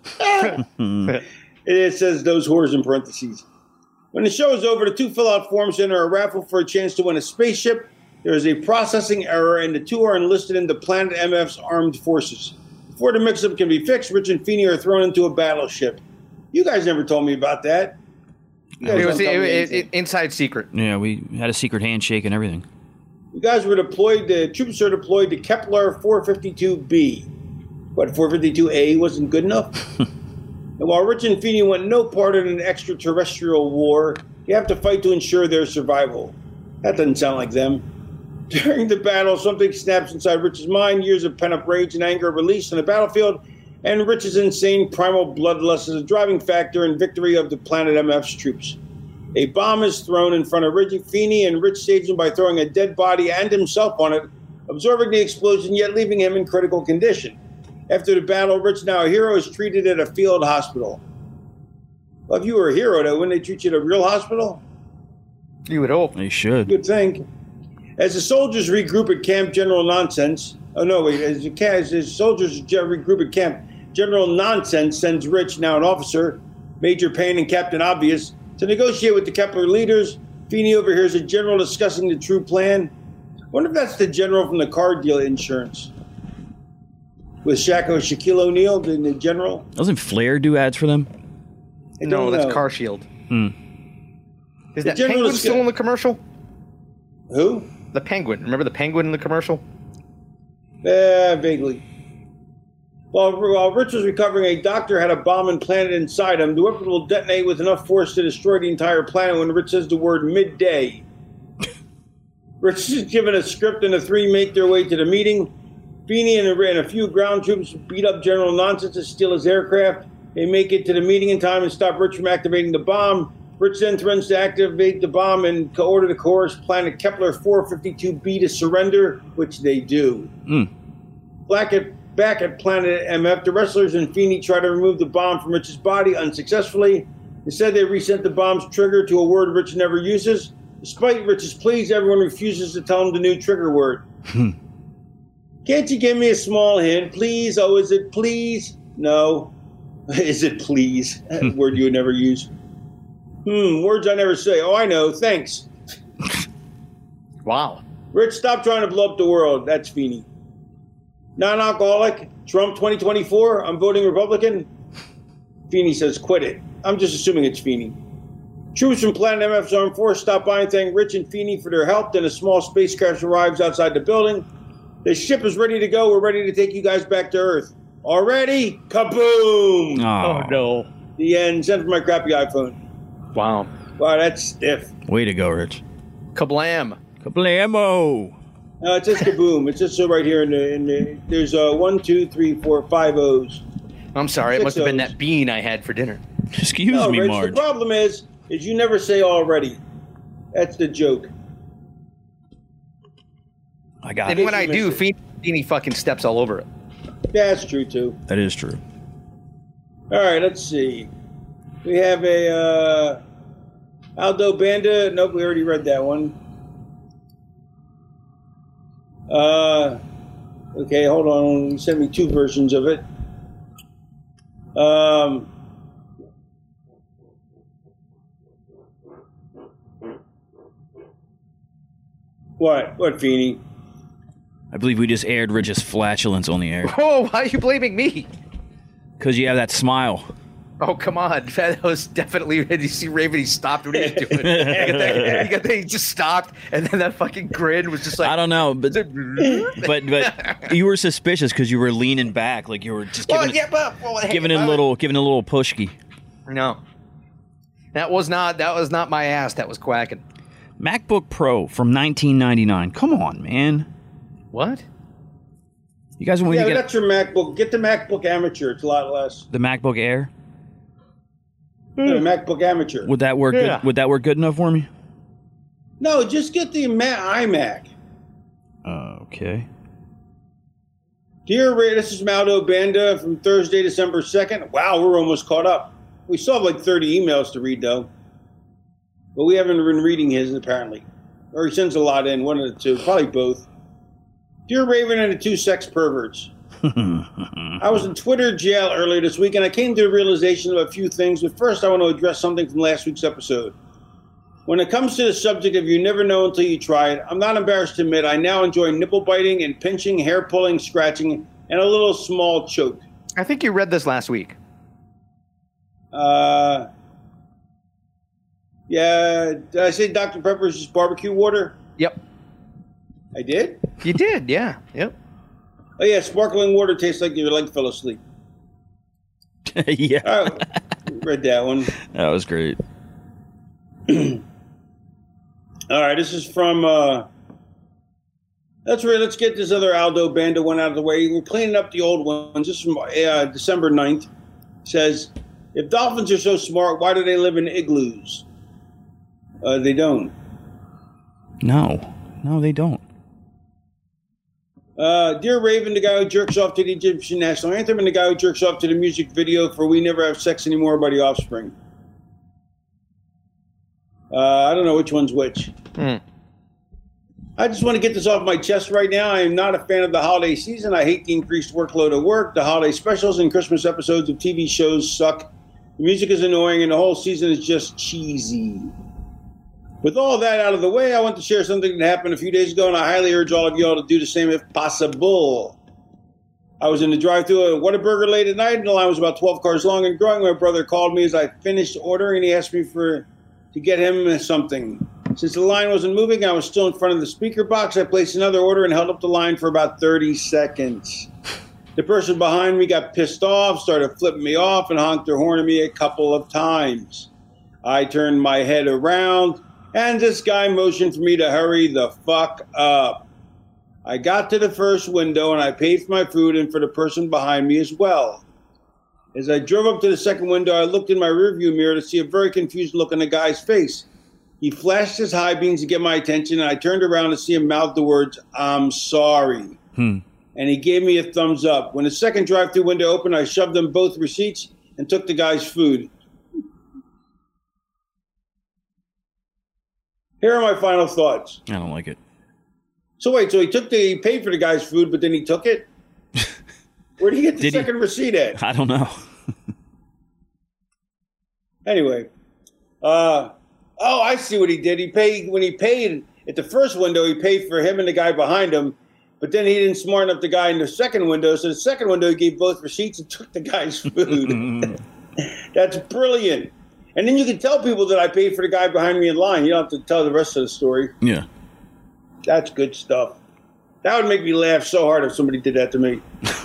It says those whores in parentheses. When the show is over, the two fill out forms and enter a raffle for a chance to win a spaceship. There is a processing error, and the two are enlisted into Planet MF's armed forces. Before the mix-up can be fixed, Rich and Feeney are thrown into a battleship. You guys never told me about that. It was inside secret. Yeah, we had a secret handshake and everything. You guys were deployed, the troops are deployed to Kepler 452b. What, 452a wasn't good enough? And while Rich and Feeney want no part in an extraterrestrial war, you have to fight to ensure their survival. That doesn't sound like them. During the battle, something snaps inside Rich's mind. Years of pent-up rage and anger are released on the battlefield, and Rich's insane primal bloodlust is a driving factor in victory of the Planet MF's troops. A bomb is thrown in front of Rich, Feeney, and Rich saves him by throwing a dead body and himself on it, absorbing the explosion, yet leaving him in critical condition. After the battle, Rich, now a hero, is treated at a field hospital. Well, if you were a hero, though, wouldn't they treat you at a real hospital? You would hope. They should. Good thing. As the soldiers regroup at Camp General Nonsense... Oh, no, wait. As the soldiers regroup at Camp General Nonsense sends Rich, now an officer, Major Payne and Captain Obvious, to negotiate with the Kepler leaders. Feeney overhears a general discussing the true plan. I wonder if that's the general from the car deal insurance. With Shaquille O'Neal, the general. Doesn't Flair do ads for them? No, that's Car Shield. Is that Penguin still in the commercial? Who? The Penguin. Remember the Penguin in the commercial? Vaguely. While Rich was recovering, a doctor had a bomb implanted inside him. The weapon will detonate with enough force to destroy the entire planet when Rich says the word midday. Rich is given a script and the three make their way to the meeting. Feeney and a few ground troops beat up General Nonsense to steal his aircraft. They make it to the meeting in time and stop Rich from activating the bomb. Rich then threatens to activate the bomb and order the course planet Kepler 452b to surrender, which they do. Back at planet MF, the wrestlers and Feeney try to remove the bomb from Rich's body unsuccessfully. Instead, they resent the bomb's trigger to a word Rich never uses. Despite Rich's pleas, everyone refuses to tell him the new trigger word. Can't you give me a small hint, please? Oh, is it please? No. Is it please? A word you would never use. Words I never say. Oh, I know. Thanks. Wow. Rich, stop trying to blow up the world. That's Feeney. Non-alcoholic. Trump 2024. I'm voting Republican. Feeney says, quit it. I'm just assuming it's Feeney. Troops from Planet MF's armed force stop by and thank Rich and Feeney for their help. Then a small spacecraft arrives outside the building. The ship is ready to go. We're ready to take you guys back to Earth. Already? Kaboom! Oh, no. The end. Sent for my crappy iPhone. Wow. Wow, that's stiff. Way to go, Rich. Kablam. Kablamo. No, it says kaboom. It's just so right here in the there's 1, 2, 3, 4, 5 O's. I'm sorry. It 6 must have been O's. that bean I had for dinner. Excuse me, Rich, Marge. the problem is you never say already. That's the joke. I got And it. when I do, Feeney fucking steps all over it. Yeah, that's true, too. That is true. All right, let's see. We have a Aldo Banda. Nope, we already read that one. Okay, hold on. Send me 2 versions of it. What, Feeney? I believe we just aired Rich's flatulence on the air. Oh, why are you blaming me? Because you have that smile. Oh, come on. That was definitely... Did you see Raven? He stopped what he was doing. He just stopped, and then that fucking grin was just like... I don't know, but you were suspicious because you were leaning back, like you were just giving it a little pushki. No. That was not my ass that was quacking. MacBook Pro from 1999. Come on, man. What? You guys want to get that's your MacBook. Get the MacBook Amateur. It's a lot less. The MacBook Air? No, the MacBook Amateur. Would that work? Yeah. Good? Would that work good enough for me? No, just get the iMac. Okay. Okay. Dear Ray, this is Maldo Banda from Thursday, December 2nd. Wow, we're almost caught up. We still have like 30 emails to read, though. But we haven't been reading his, apparently. Or he sends a lot in, one of the two. Probably both. Dear Raven and the two sex perverts. I was in Twitter jail earlier this week, and I came to the realization of a few things. But first, I want to address something from last week's episode. When it comes to the subject of you never know until you try it, I'm not embarrassed to admit I now enjoy nipple biting and pinching, hair pulling, scratching, and a little small choke. I think you read this last week. Yeah. Did I say Dr. Pepper's barbecue water? Yep. I did? You did, yeah. Yep. Oh, yeah, sparkling water tastes like your leg fell asleep. Yeah. All right, read that one. That was great. All right, this is from, that's right, let's get this other Aldo Banda one out of the way. We're cleaning up the old ones. This is from December 9th. It says, if dolphins are so smart, why do they live in igloos? They don't. No, they don't. Dear Raven, the guy who jerks off to the Egyptian national anthem, and the guy who jerks off to the music video for We Never Have Sex Anymore by The Offspring. I don't know which one's which. I just want to get this off my chest right now. I am not a fan of the holiday season. I hate the increased workload at work. The holiday specials and Christmas episodes of TV shows suck. The music is annoying, and the whole season is just cheesy. With all that out of the way, I want to share something that happened a few days ago, and I highly urge all of you all to do the same if possible. I was in the drive-thru at Whataburger late at night, and the line was about 12 cars long and growing. My brother called me as I finished ordering, and he asked me to get him something. Since the line wasn't moving, I was still in front of the speaker box. I placed another order and held up the line for about 30 seconds. The person behind me got pissed off, started flipping me off, and honked their horn at me a couple of times. I turned my head around, and this guy motioned for me to hurry the fuck up. I got to the first window, and I paid for my food and for the person behind me as well. As I drove up to the second window, I looked in my rearview mirror to see a very confused look on the guy's face. He flashed his high beams to get my attention, and I turned around to see him mouth the words, "I'm sorry." And he gave me a thumbs up. When the second drive-thru window opened, I shoved them both receipts and took the guy's food. Here are my final thoughts. I don't like it. So wait, he paid for the guy's food, but then he took it? Where did he get the second receipt at? I don't know. Anyway, I see what he did. When he paid at the first window, he paid for him and the guy behind him, but then he didn't smarten up the guy in the second window. So the second window, he gave both receipts and took the guy's food. That's brilliant. And then you can tell people that I paid for the guy behind me in line. You don't have to tell the rest of the story. Yeah. That's good stuff. That would make me laugh so hard if somebody did that to me.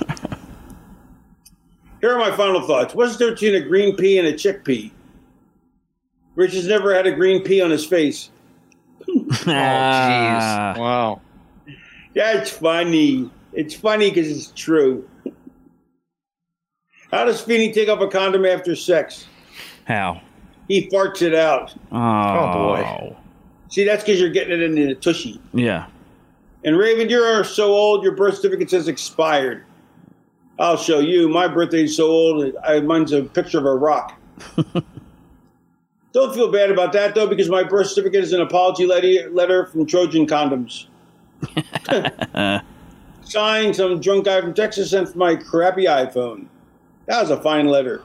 Here are my final thoughts. What's the difference between a green pea and a chickpea? Rich has never had a green pea on his face. Oh, jeez. Wow. That's funny. It's funny because it's true. How does Feeney take off a condom after sex? How? He farts it out. Oh boy. See, that's because you're getting it in the tushy. Yeah. And Raven, you're so old, your birth certificate says expired. I'll show you. My birthday's so old, mine's a picture of a rock. Don't feel bad about that, though, because my birth certificate is an apology letter from Trojan Condoms. Signed, some drunk guy from Texas sent for my crappy iPhone. That was a fine letter.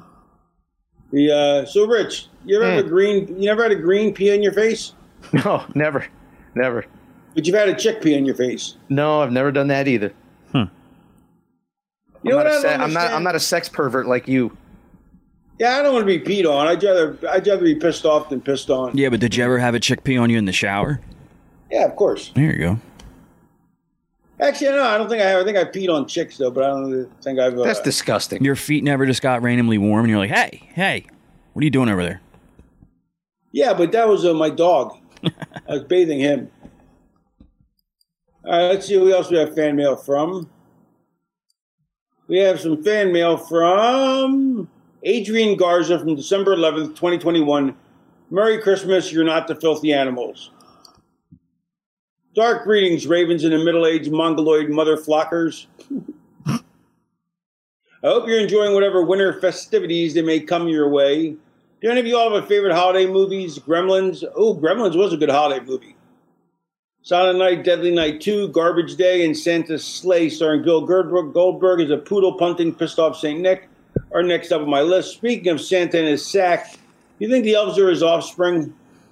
So, Rich, you ever had a green pea in your face? No, never. But you've had a chickpea in your face. No, I've never done that either. You know what I don't I'm not a sex pervert like you. Yeah, I don't want to be peed on. I'd rather be pissed off than pissed on. Yeah, but did you ever have a chickpea on you in the shower? Yeah, of course. There you go. Actually, no, I don't think I have. I think I peed on chicks, though, but I don't think I've... That's disgusting. Your feet never just got randomly warm and you're like, hey, what are you doing over there? Yeah, but that was my dog. I was bathing him. All right, let's see who else we have fan mail from. We have some fan mail from Adrian Garza from December 11th, 2021. Merry Christmas, you're not the filthy animals. Dark greetings, ravens and the middle-aged mongoloid mother flockers. I hope you're enjoying whatever winter festivities that may come your way. Do any of you all have a favorite holiday movies? Gremlins? Oh, Gremlins was a good holiday movie. Silent Night, Deadly Night 2, Garbage Day, and Santa's Sleigh starring Bill Goldberg as a poodle-punting, pissed-off St. Nick are next up on my list. Speaking of Santa and his sack, you think the elves are his offspring?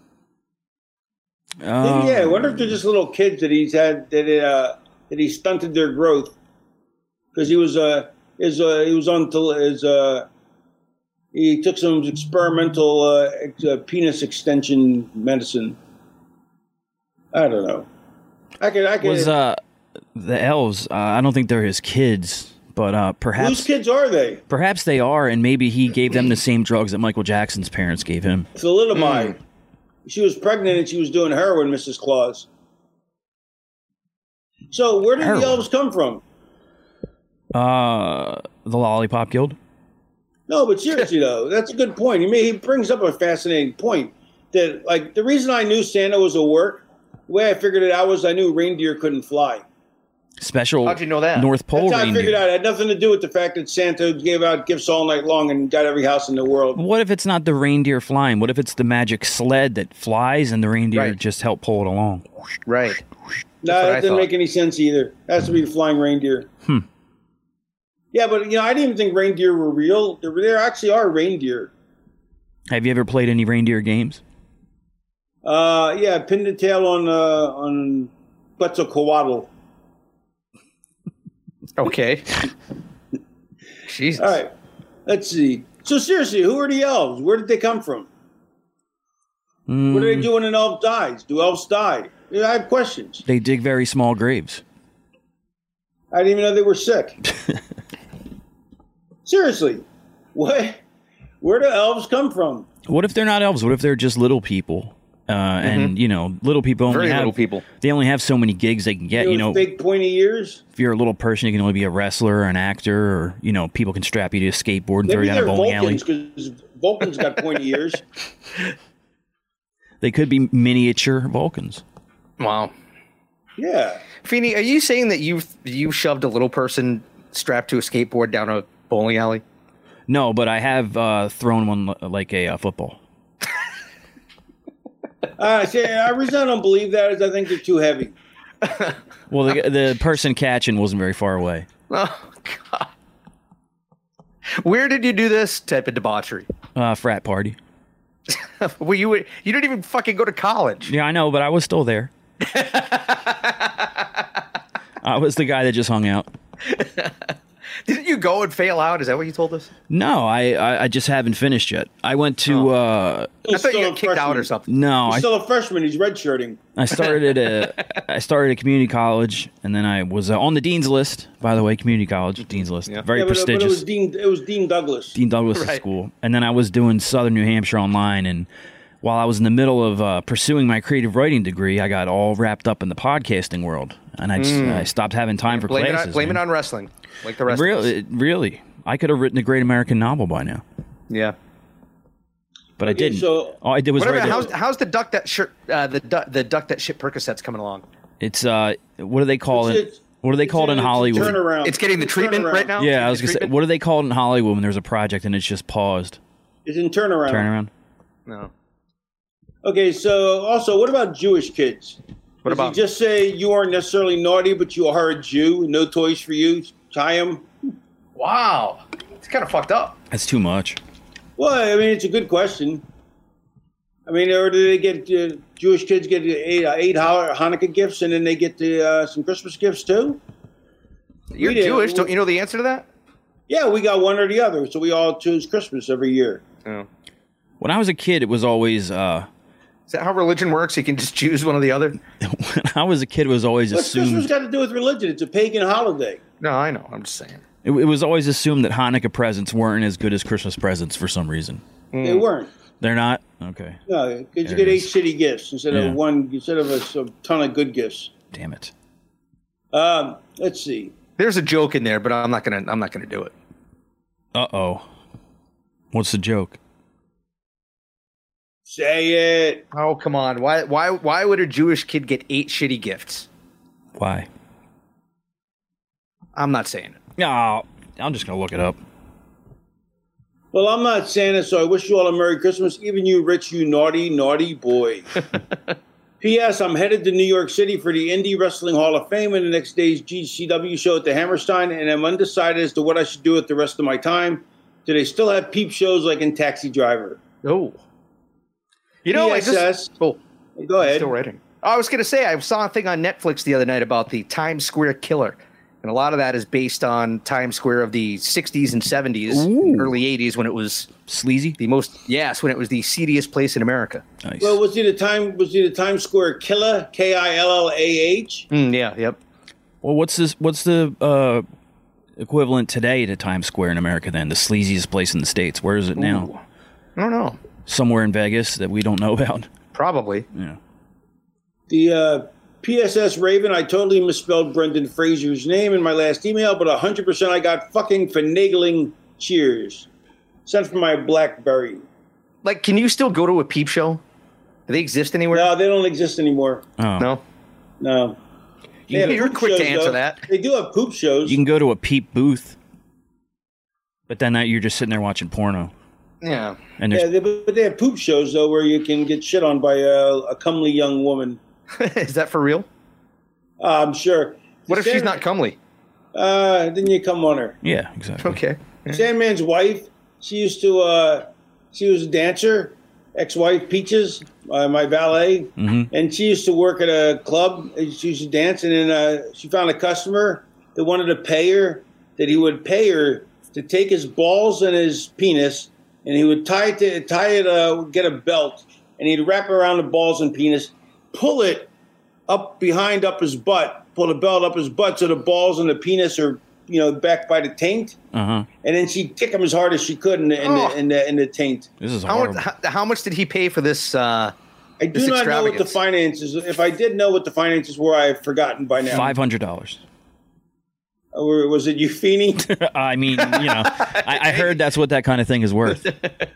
Yeah, I wonder if they're just little kids that he's had that he stunted their growth because he took some experimental penis extension medicine. I don't know. I could. The elves? I don't think they're his kids, but perhaps whose kids are they? Perhaps they are, and maybe he gave them the same drugs that Michael Jackson's parents gave him. Thalidomide. She was pregnant and she was doing heroin, Mrs. Claus. So where did the elves come from? The Lollipop Guild. No, but seriously though, that's a good point. He brings up a fascinating point that, like, the reason I knew Santa was a work, the way I figured it out was I knew reindeer couldn't fly. Special. How'd you know that? North Pole That's how reindeer. I figured out. It had nothing to do with the fact that Santa gave out gifts all night long and got every house in the world. What if it's not the reindeer flying? What if it's the magic sled that flies and the reindeer just help pull it along? Right. No, that didn't make any sense either. It has to be flying reindeer. Yeah, but I didn't even think reindeer were real. There actually are reindeer. Have you ever played any reindeer games? Yeah, pinned the tail on Quetzalcoatl. Okay. Jesus. All right. Let's see. So seriously, who are the elves? Where did they come from? What do they do when an elf dies? Do elves die? I have questions. They dig very small graves. I didn't even know they were sick. Seriously. What? Where do elves come from? What if they're not elves? What if they're just little people? And little people only little people. They only have so many gigs they can get. Big pointy ears. If you're a little person, you can only be a wrestler or an actor, or people can strap you to a skateboard and throw you down a bowling alley. Because Vulcans got pointy ears. They could be miniature Vulcans. Wow. Yeah. Feeney, are you saying that you shoved a little person strapped to a skateboard down a bowling alley? No, but I have thrown one like a football. The reason I don't believe that is I think they're too heavy. Well, the person catching wasn't very far away. Oh, God. Where did you do this type of debauchery? Frat party. Well, you didn't even fucking go to college. Yeah, I know, but I was still there. I was the guy that just hung out. Didn't you go and fail out? Is that what you told us? No, I just haven't finished yet. I went to... I thought you got kicked out or something. No. He's still a freshman. He's redshirting. I started at community college, and then I was on the dean's list. By the way, community college, dean's list. Yeah. Very prestigious. But it was Dean Douglas. Dean Douglas school. And then I was doing Southern New Hampshire online, and while I was in the middle of pursuing my creative writing degree, I got all wrapped up in the podcasting world, and I stopped having time for classes. Blame it on wrestling, like the rest of us. Really, I could have written a great American novel by now. Yeah, but I didn't. So all I did was how's the duck that shit the duck that shit Percocets coming along? It's what do they call it? What are they called in Hollywood? Turnaround. It's getting the treatment right now. Yeah, I was gonna say, what are they called in Hollywood when there's a project and it's just paused? It's in turnaround. Turnaround. No. Okay, so also, what about Jewish kids? Does he just say you aren't necessarily naughty, but you are a Jew? No toys for you. Tie him. Wow, it's kind of fucked up. That's too much. Well, I mean, it's a good question. I mean, or do they get Jewish kids get eight Hanukkah gifts and then they get some Christmas gifts too? You're Jewish, don't you know the answer to that? Yeah, we got one or the other, so we all choose Christmas every year. Oh. When I was a kid, it was always. Is that how religion works? You can just choose one or the other? When I was a kid, it was always assumed. What's Christmas got to do with religion? It's a pagan holiday. No, I know. I'm just saying. It was always assumed that Hanukkah presents weren't as good as Christmas presents for some reason. They weren't. They're not? Okay. No, because you get 8 shitty gifts instead of a ton of good gifts. Damn it. Let's see. There's a joke in there, but I'm not gonna do it. Uh-oh. What's the joke? Say it. Oh, come on. Why would a Jewish kid get 8 shitty gifts? Why? I'm not saying it. No, I'm just going to look it up. Well, I'm not Santa, so I wish you all a Merry Christmas. Even you, Rich, you naughty, naughty boy. P.S. I'm headed to New York City for the Indie Wrestling Hall of Fame and the next day's GCW show at the Hammerstein, and I'm undecided as to what I should do with the rest of my time. Do they still have peep shows like in Taxi Driver? Oh. You know, PSS. Go ahead. Still writing. I was going to say, I saw a thing on Netflix the other night about the Times Square Killer. And a lot of that is based on Times Square of the 60s and 70s, early 80s, when it was sleazy. When it was the seediest place in America. Nice. Well, was he the Times Square Killer? Killah? Yeah. Yep. Well, what's the equivalent today to Times Square in America? Then the sleaziest place in the States. Where is it now? I don't know. Somewhere in Vegas that we don't know about. Probably. Yeah. The PSS Raven, I totally misspelled Brendan Fraser's name in my last email, but 100% I got fucking finagling cheers. Sent from my BlackBerry. Like, can you still go to a peep show? Do they exist anywhere? No, they don't exist anymore. Oh. No. You're quick to answer that. They do have poop shows. You can go to a peep booth, but then you're just sitting there watching porno. Yeah. And but they have poop shows, though, where you can get shit on by a comely young woman. Is that for real? I'm sure. What if she's not comely? Then you come on her. Yeah, exactly. Okay. Sandman's wife, she was a dancer, ex-wife Peaches, my valet, and she used to work at a club. She used to dance, and then she found a customer that wanted to pay her, that he would pay her to take his balls and his penis, and he would get a belt, and he'd wrap it around the balls and penis, pull it up his butt, pull the belt up his butt so the balls and the penis are, back by the taint. And then she'd kick him as hard as she could in the taint. This is horrible. How much did he pay for this? I do not know what the finances. If I did know what the finances were, I've forgotten by now. $500. Was it Euphenie? I mean, I heard that's what that kind of thing is worth.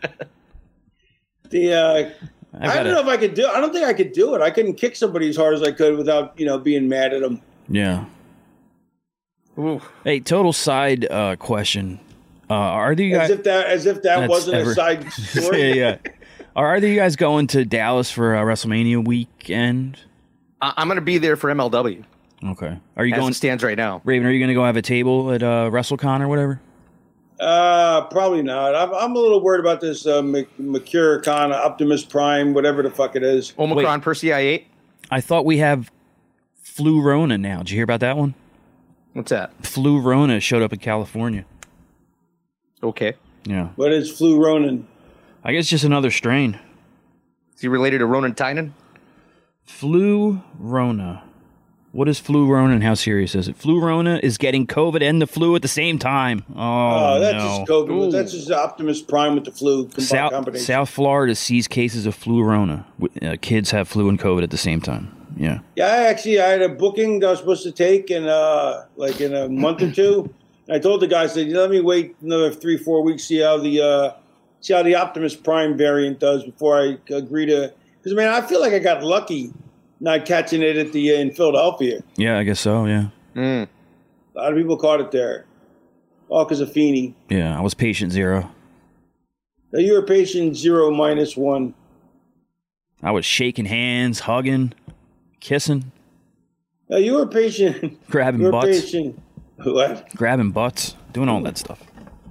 I don't know if I could do it. I don't think I could do it. I couldn't kick somebody as hard as I could without, being mad at them. Yeah. Ooh. Hey, total side question. Are you guys as if that wasn't a side story? yeah. Are either you guys going to Dallas for WrestleMania weekend? I'm going to be there for MLW. Okay. Are you As going? It stands right now. Raven, are you going to go have a table at WrestleCon or whatever? Probably not. I'm a little worried about this Mercure Con, Optimus Prime, whatever the fuck it is. Omicron Persei 8. I thought we have Flu Rona now. Did you hear about that one? What's that? Flu Rona showed up in California. Okay. Yeah. What is Flu Ronan? I guess just another strain. Is he related to Ronan Tynan? Flu Rona. What is Flu Rona and how serious is it? Flu Rona is getting COVID and the flu at the same time. Oh, that's no. just COVID. Ooh. That's just Optimus Prime with the flu combination. South Florida sees cases of Flu Rona. Kids have flu and COVID at the same time. Yeah. Yeah, I had a booking that I was supposed to take in in a month or two. And I told the guy, I said, let me wait another 3-4 weeks, see how the Optimus Prime variant does before I agree to. Because I feel like I got lucky not catching it in Philadelphia. Yeah, I guess so. Yeah. A lot of people caught it there, all because of Feeney. Yeah, I was patient 0. Now you were patient 0 - 1. I was shaking hands, hugging, kissing. Now you were patient. Grabbing you were butts. Patient. What? Grabbing butts, doing all that stuff.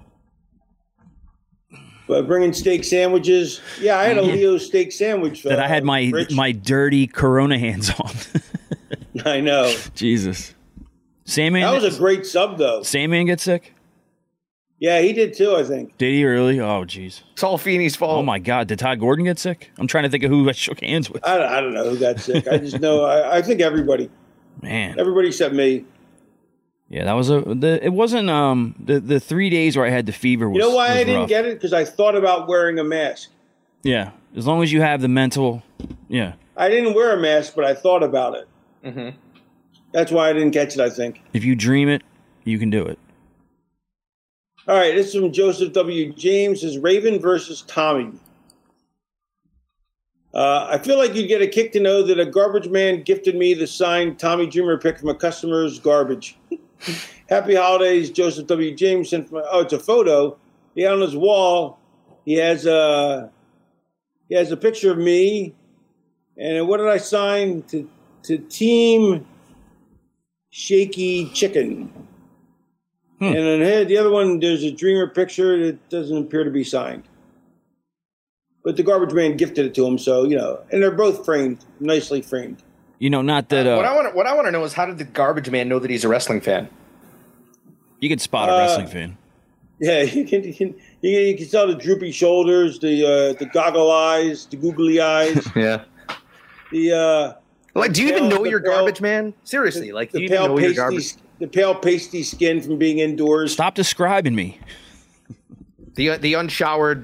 Bringing steak sandwiches. Yeah, I had a Leo steak sandwich. That I had my dirty Corona hands on. I know. Jesus. Sandman. That was a great sub, though. Sandman get sick? Yeah, he did too, I think. Did he really? Oh, jeez. It's all Feeney's fault. Oh, my God. Did Todd Gordon get sick? I'm trying to think of who I shook hands with. I don't know who got sick. I just know. I think everybody. Man. Everybody except me. Yeah, that was it wasn't the 3 days where I had the fever was. You know why I didn't rough. get it? Because I thought about wearing a mask. Yeah, as long as you have the mental, yeah. I didn't wear a mask, but I thought about it. Mm-hmm. That's why I didn't catch it, I think. If you dream it, you can do it. All right, this is from Joseph W. James. This is Raven versus Tommy. I feel like you'd get a kick to know that a garbage man gifted me the signed Tommy Dreamer pick from a customer's garbage. Happy holidays, Joseph W. James. It's a photo. Yeah, on his wall, he has a picture of me. And what did I sign? To Team Shaky Chicken. And then the other one, there's a Dreamer picture that doesn't appear to be signed. But the garbage man gifted it to him, so, and they're both framed, nicely framed. Not that... What I want to know is, how did the garbage man know that he's a wrestling fan? You can spot a wrestling fan. Yeah, you can tell the droopy shoulders, the goggle eyes, the googly eyes. Yeah. Do you even know your garbage man? Seriously, do you even know your garbage? The pale pasty skin from being indoors. Stop describing me. The unshowered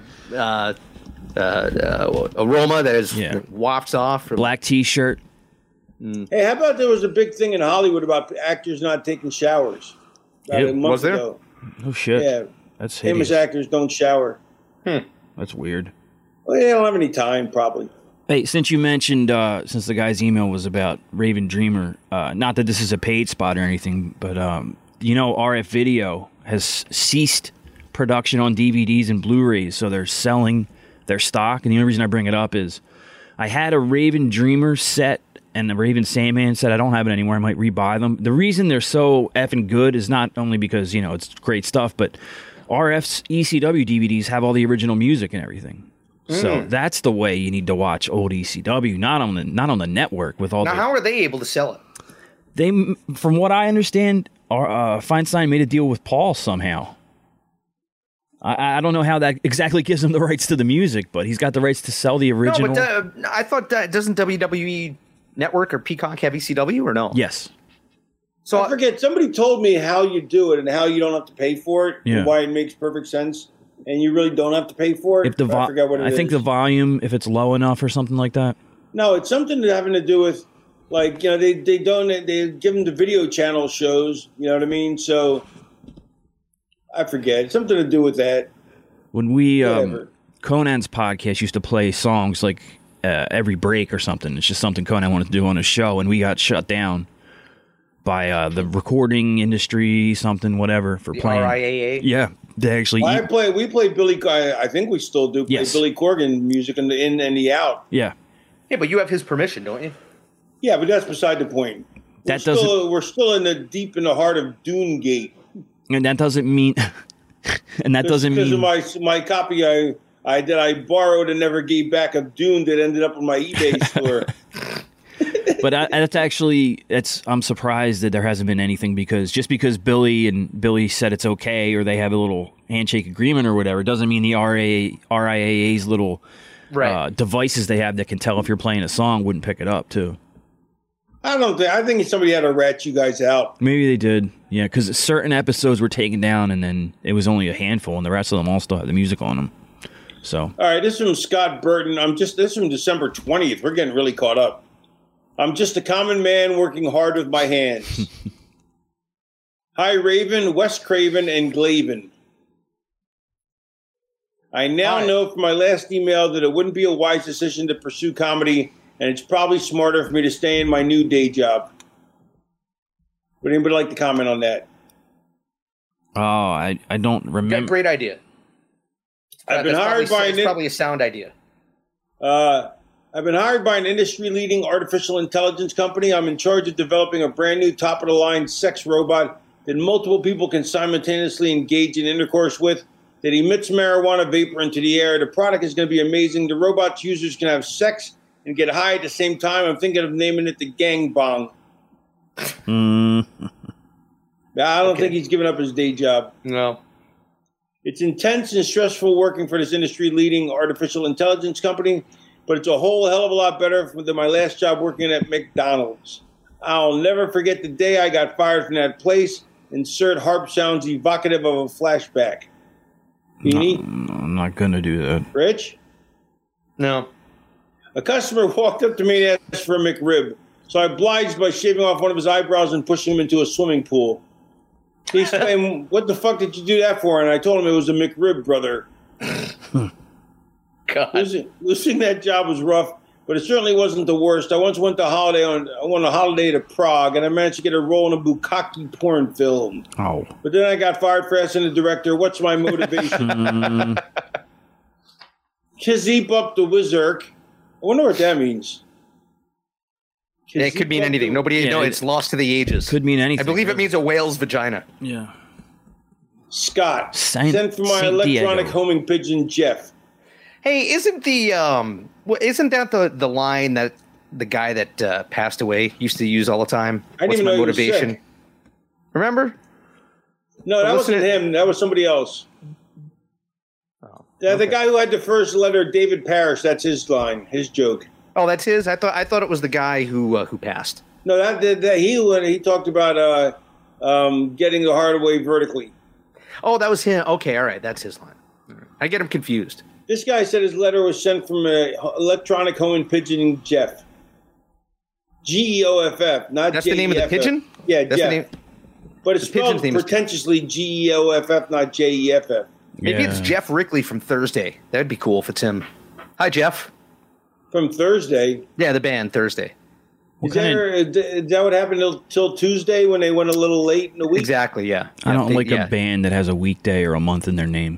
aroma that wafts off. Black T-shirt. Hey, how about there was a big thing in Hollywood about actors not taking showers? A month was there? ago. Oh shit! Yeah, that's famous hideous. actors don't shower. That's weird. Well, they don't have any time, probably. Hey, since you mentioned, since the guy's email was about Raven Dreamer, not that this is a paid spot or anything, but RF Video has ceased production on DVDs and Blu-rays, so they're selling their stock. And the only reason I bring it up is I had a Raven Dreamer set and the Raven Sandman set. I don't have it anymore. I might rebuy them. The reason they're so effing good is not only because, it's great stuff, but RF's ECW DVDs have all the original music and everything. So that's the way you need to watch old ECW, not on the network with all. Now, how are they able to sell it? They, from what I understand, Feinstein made a deal with Paul somehow. I don't know how that exactly gives him the rights to the music, but he's got the rights to sell the original. No, but I thought doesn't WWE Network or Peacock have ECW or no? Yes. So I forget. Somebody told me how you do it and how you don't have to pay for it. Yeah. And why it makes perfect sense. And you really don't have to pay for it. If the I forget what it is. I think the volume, if it's low enough or something like that. No, it's something having to do with, they give them the video channel shows. You know what I mean? So I forget. It's something to do with that. When we Conan's podcast used to play songs like every break or something. It's just something Conan wanted to do on his show, and we got shut down by the recording industry, something, whatever, for playing. RIAA? Yeah, they actually. We play Billy. I think we still do play Billy Corgan music in the in and the out. Yeah. Yeah, but you have his permission, don't you? Yeah, but that's beside the point. We're still deep in the heart of Dune Gate. And that doesn't mean. Because of my copy I borrowed and never gave back of Dune that ended up on my eBay store. But I'm surprised that there hasn't been anything, because Billy said it's okay, or they have a little handshake agreement or whatever, doesn't mean the RIAA's little devices they have that can tell if you're playing a song wouldn't pick it up too. I think somebody had to rat you guys out. Maybe they did. Yeah, because certain episodes were taken down and then it was only a handful and the rest of them all still had the music on them. So. All right, this is from Scott Burton. This is from December 20th. We're getting really caught up. I'm just a common man working hard with my hands. Hi, Raven, Wes Craven, and Glaven. I now know from my last email that it wouldn't be a wise decision to pursue comedy, and it's probably smarter for me to stay in my new day job. Would anybody like to comment on that? Oh, I don't remember. Yeah, great idea. I've been hired by it's probably a sound idea. I've been hired by an industry-leading artificial intelligence company. I'm in charge of developing a brand new top-of-the-line sex robot that multiple people can simultaneously engage in intercourse with, that emits marijuana vapor into the air. The product is going to be amazing. The robot's users can have sex and get high at the same time. I'm thinking of naming it the Gang Bong. I don't think he's giving up his day job. No. It's intense and stressful working for this industry-leading artificial intelligence company, but it's a whole hell of a lot better than my last job working at McDonald's. I'll never forget the day I got fired from that place. Insert harp sounds evocative of a flashback. Beanie? No, I'm not going to do that. Rich? No. A customer walked up to me and asked for a McRib, so I obliged by shaving off one of his eyebrows and pushing him into a swimming pool. He exclaimed, "What the fuck did you do that for?" And I told him it was a McRib, brother. God. Losing that job was rough, but it certainly wasn't the worst. I once went on a holiday to Prague, and I managed to get a role in a bukkake porn film. Oh. But then I got fired for asking the director, what's my motivation? Kizip up the Wizark. I wonder what that means. It could mean anything. Nobody knows. It's lost to the ages. Could mean anything. I believe it means a whale's vagina. Yeah. Scott, sent for my electronic homing pigeon, Jeff. Hey, isn't that the line that the guy that passed away used to use all the time? I didn't even know motivation? He was sick. Remember? No, that wasn't him. That was somebody else. Oh, okay. The guy who had the first letter, David Parrish. That's his line, his joke. Oh, that's his. I thought it was the guy who passed. No, he talked about getting the heart away vertically. Oh, that was him. Okay, all right, that's his line. I get him confused. This guy said his letter was sent from an electronic homing pigeon, Jeff. Geoff, not That's J-E-F-F. The name of the pigeon? Yeah, Jeff. But it's spelled pretentiously Geoff, not Jeff. Maybe it's Jeff Rickley from Thursday. That'd be cool if it's him. Hi, Jeff. From Thursday? Yeah, the band Thursday. Is that what happened till Tuesday when they went a little late in the week? Exactly, yeah. I don't like a band that has a weekday or a month in their name.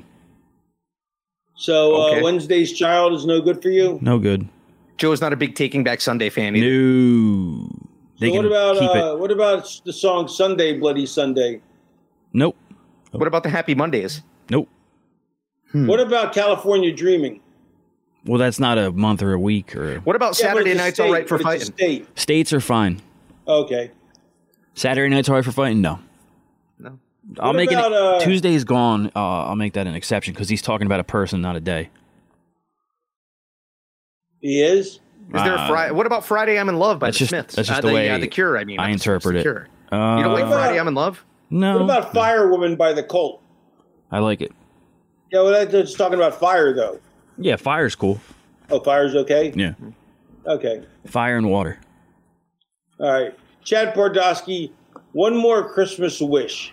So Wednesday's Child is no good for you? No good. Joe's not a big Taking Back Sunday fan either. No. So what about the song Sunday, Bloody Sunday? Nope. What about the Happy Mondays? Nope. What about California Dreaming? Well, that's not a month or a week. Or what about Saturday Night's All Right for Fighting? States are fine. Okay. Saturday Night's All Right for Fighting? No. I'll make it. Tuesday's gone. I'll make that an exception because he's talking about a person, not a day. He is? Is there a Friday? What about Friday I'm in Love by the Smiths? That's just the way The Cure, I mean. I interpret it. You don't like Friday I'm in Love? No. What about Firewoman by The Cult? I like it. Yeah, well, that's talking about fire, though. Yeah, fire's cool. Oh, fire's okay? Yeah. Okay. Fire and water. All right. Chad Bordosky, one more Christmas wish.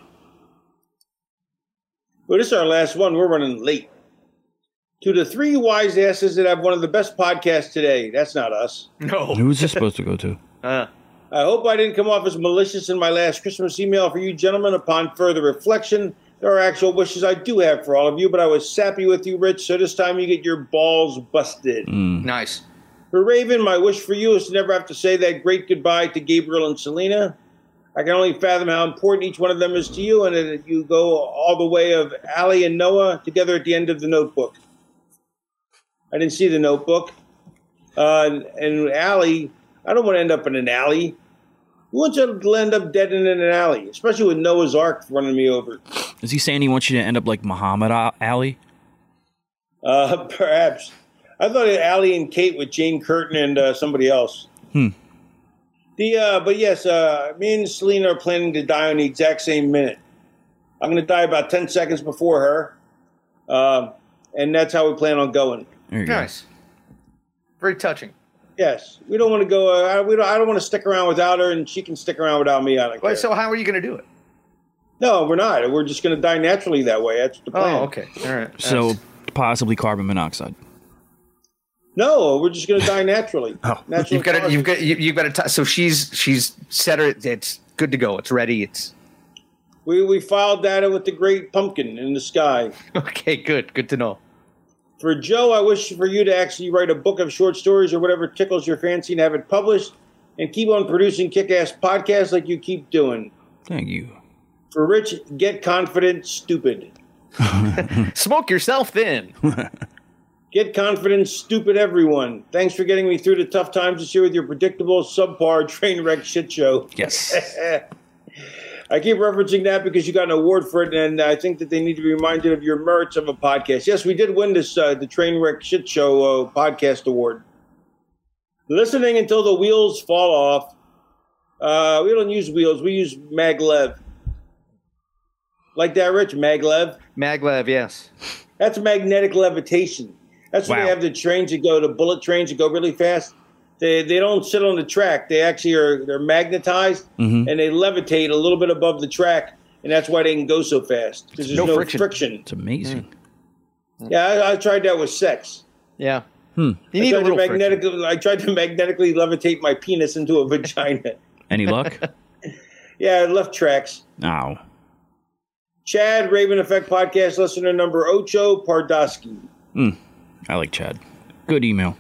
Well, this is our last one. We're running late. To the three wise asses that have one of the best podcasts today. That's not us. No. Who's this supposed to go to? I hope I didn't come off as malicious in my last Christmas email for you gentlemen. Upon further reflection, there are actual wishes I do have for all of you, but I was sappy with you, Rich, so this time you get your balls busted. Nice. For Raven, my wish for you is to never have to say that great goodbye to Gabriel and Selena. I can only fathom how important each one of them is to you, and that you go all the way of Allie and Noah together at the end of The Notebook. I didn't see The Notebook. And Allie, I don't want to end up in an alley. Who wants to end up dead in an alley, especially with Noah's Ark running me over? Is he saying he wants you to end up like Muhammad Ali? Perhaps. I thought Allie and Kate with Jane Curtin and somebody else. But yes, me and Selena are planning to die on the exact same minute. I'm going to die about 10 seconds before her, and that's how we plan on going. Nice. Very touching. Yes, we don't want to go. I don't want to stick around without her, and she can stick around without me. I don't care. So how are you going to do it? No, we're not. We're just going to die naturally that way. That's the plan. Oh, okay. All right. So possibly carbon monoxide. No, we're just going to die naturally. You've got to. So she's set her. It's good to go. It's ready. We filed data with the great pumpkin in the sky. Okay, good to know. For Joe, I wish for you to actually write a book of short stories or whatever tickles your fancy and have it published, and keep on producing kick-ass podcasts like you keep doing. Thank you. For Rich, get confident, stupid. Smoke yourself thin. Get confident, stupid, everyone. Thanks for getting me through the tough times this year with your predictable, subpar, train wreck shit show. Yes. I keep referencing that because you got an award for it, and I think that they need to be reminded of your merits of a podcast. Yes, we did win this, the Train Wreck Shit Show podcast award. Listening until the wheels fall off. We don't use wheels. We use maglev. Like that, Rich? Maglev? Maglev, yes. That's magnetic levitation. That's when they have the trains that go, the bullet trains that go really fast. They don't sit on the track. They actually they're magnetized, and they levitate a little bit above the track, and that's why they can go so fast, because there's no friction. It's amazing. Yeah, I tried that with sex. Yeah. You need a little friction. I tried to magnetically levitate my penis into a vagina. Any luck? Yeah, it left tracks. No. Chad, Raven Effect Podcast listener number Ocho Pardosky. I like Chad. Good email.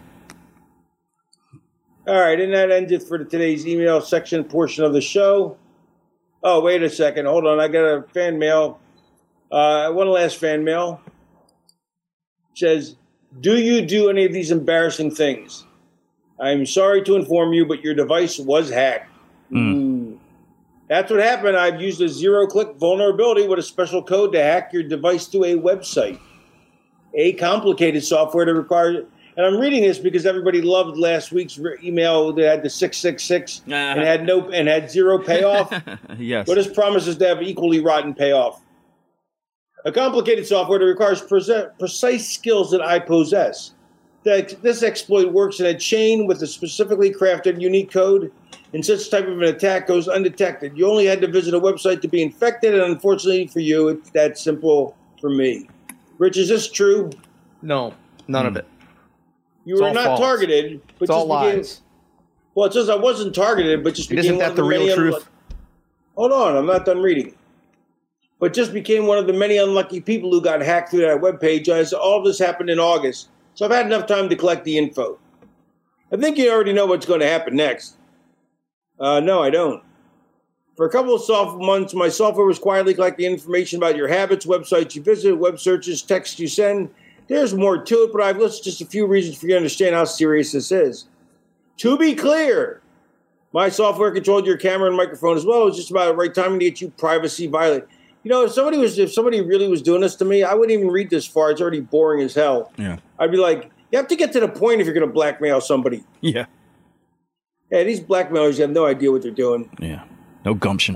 All right, and that ends it for today's email section portion of the show. Oh, wait a second. Hold on. I got a fan mail. One last fan mail. It says, do you do any of these embarrassing things? I'm sorry to inform you, but your device was hacked. That's what happened. I've used a zero-click vulnerability with a special code to hack your device to a website. A complicated software to require... And I'm reading this because everybody loved last week's email that had the 666 and had zero payoff. Yes. But this promises to have equally rotten payoff. A complicated software that requires precise skills that I possess. This exploit works in a chain with a specifically crafted unique code, and such type of an attack goes undetected. You only had to visit a website to be infected, and unfortunately for you, it's that simple for me. Rich, is this true? No, none of it. You were not targeted, but it's all lies. Well, it says I wasn't targeted, but just became isn't that the real truth? Hold on, I'm not done reading. But just became one of the many unlucky people who got hacked through that webpage. As all of this happened in August, so I've had enough time to collect the info. I think you already know what's going to happen next. No, I don't. For a couple of months, my software was quietly collecting information about your habits, websites you visit, web searches, texts you send. There's more to it, but I've listed just a few reasons for you to understand how serious this is. To be clear, my software controlled your camera and microphone as well. It was just about the right timing to get you privacy violated. You know, if somebody really was doing this to me, I wouldn't even read this far. It's already boring as hell. Yeah. I'd be like, you have to get to the point if you're going to blackmail somebody. Yeah. Yeah, these blackmailers have no idea what they're doing. Yeah. No gumption.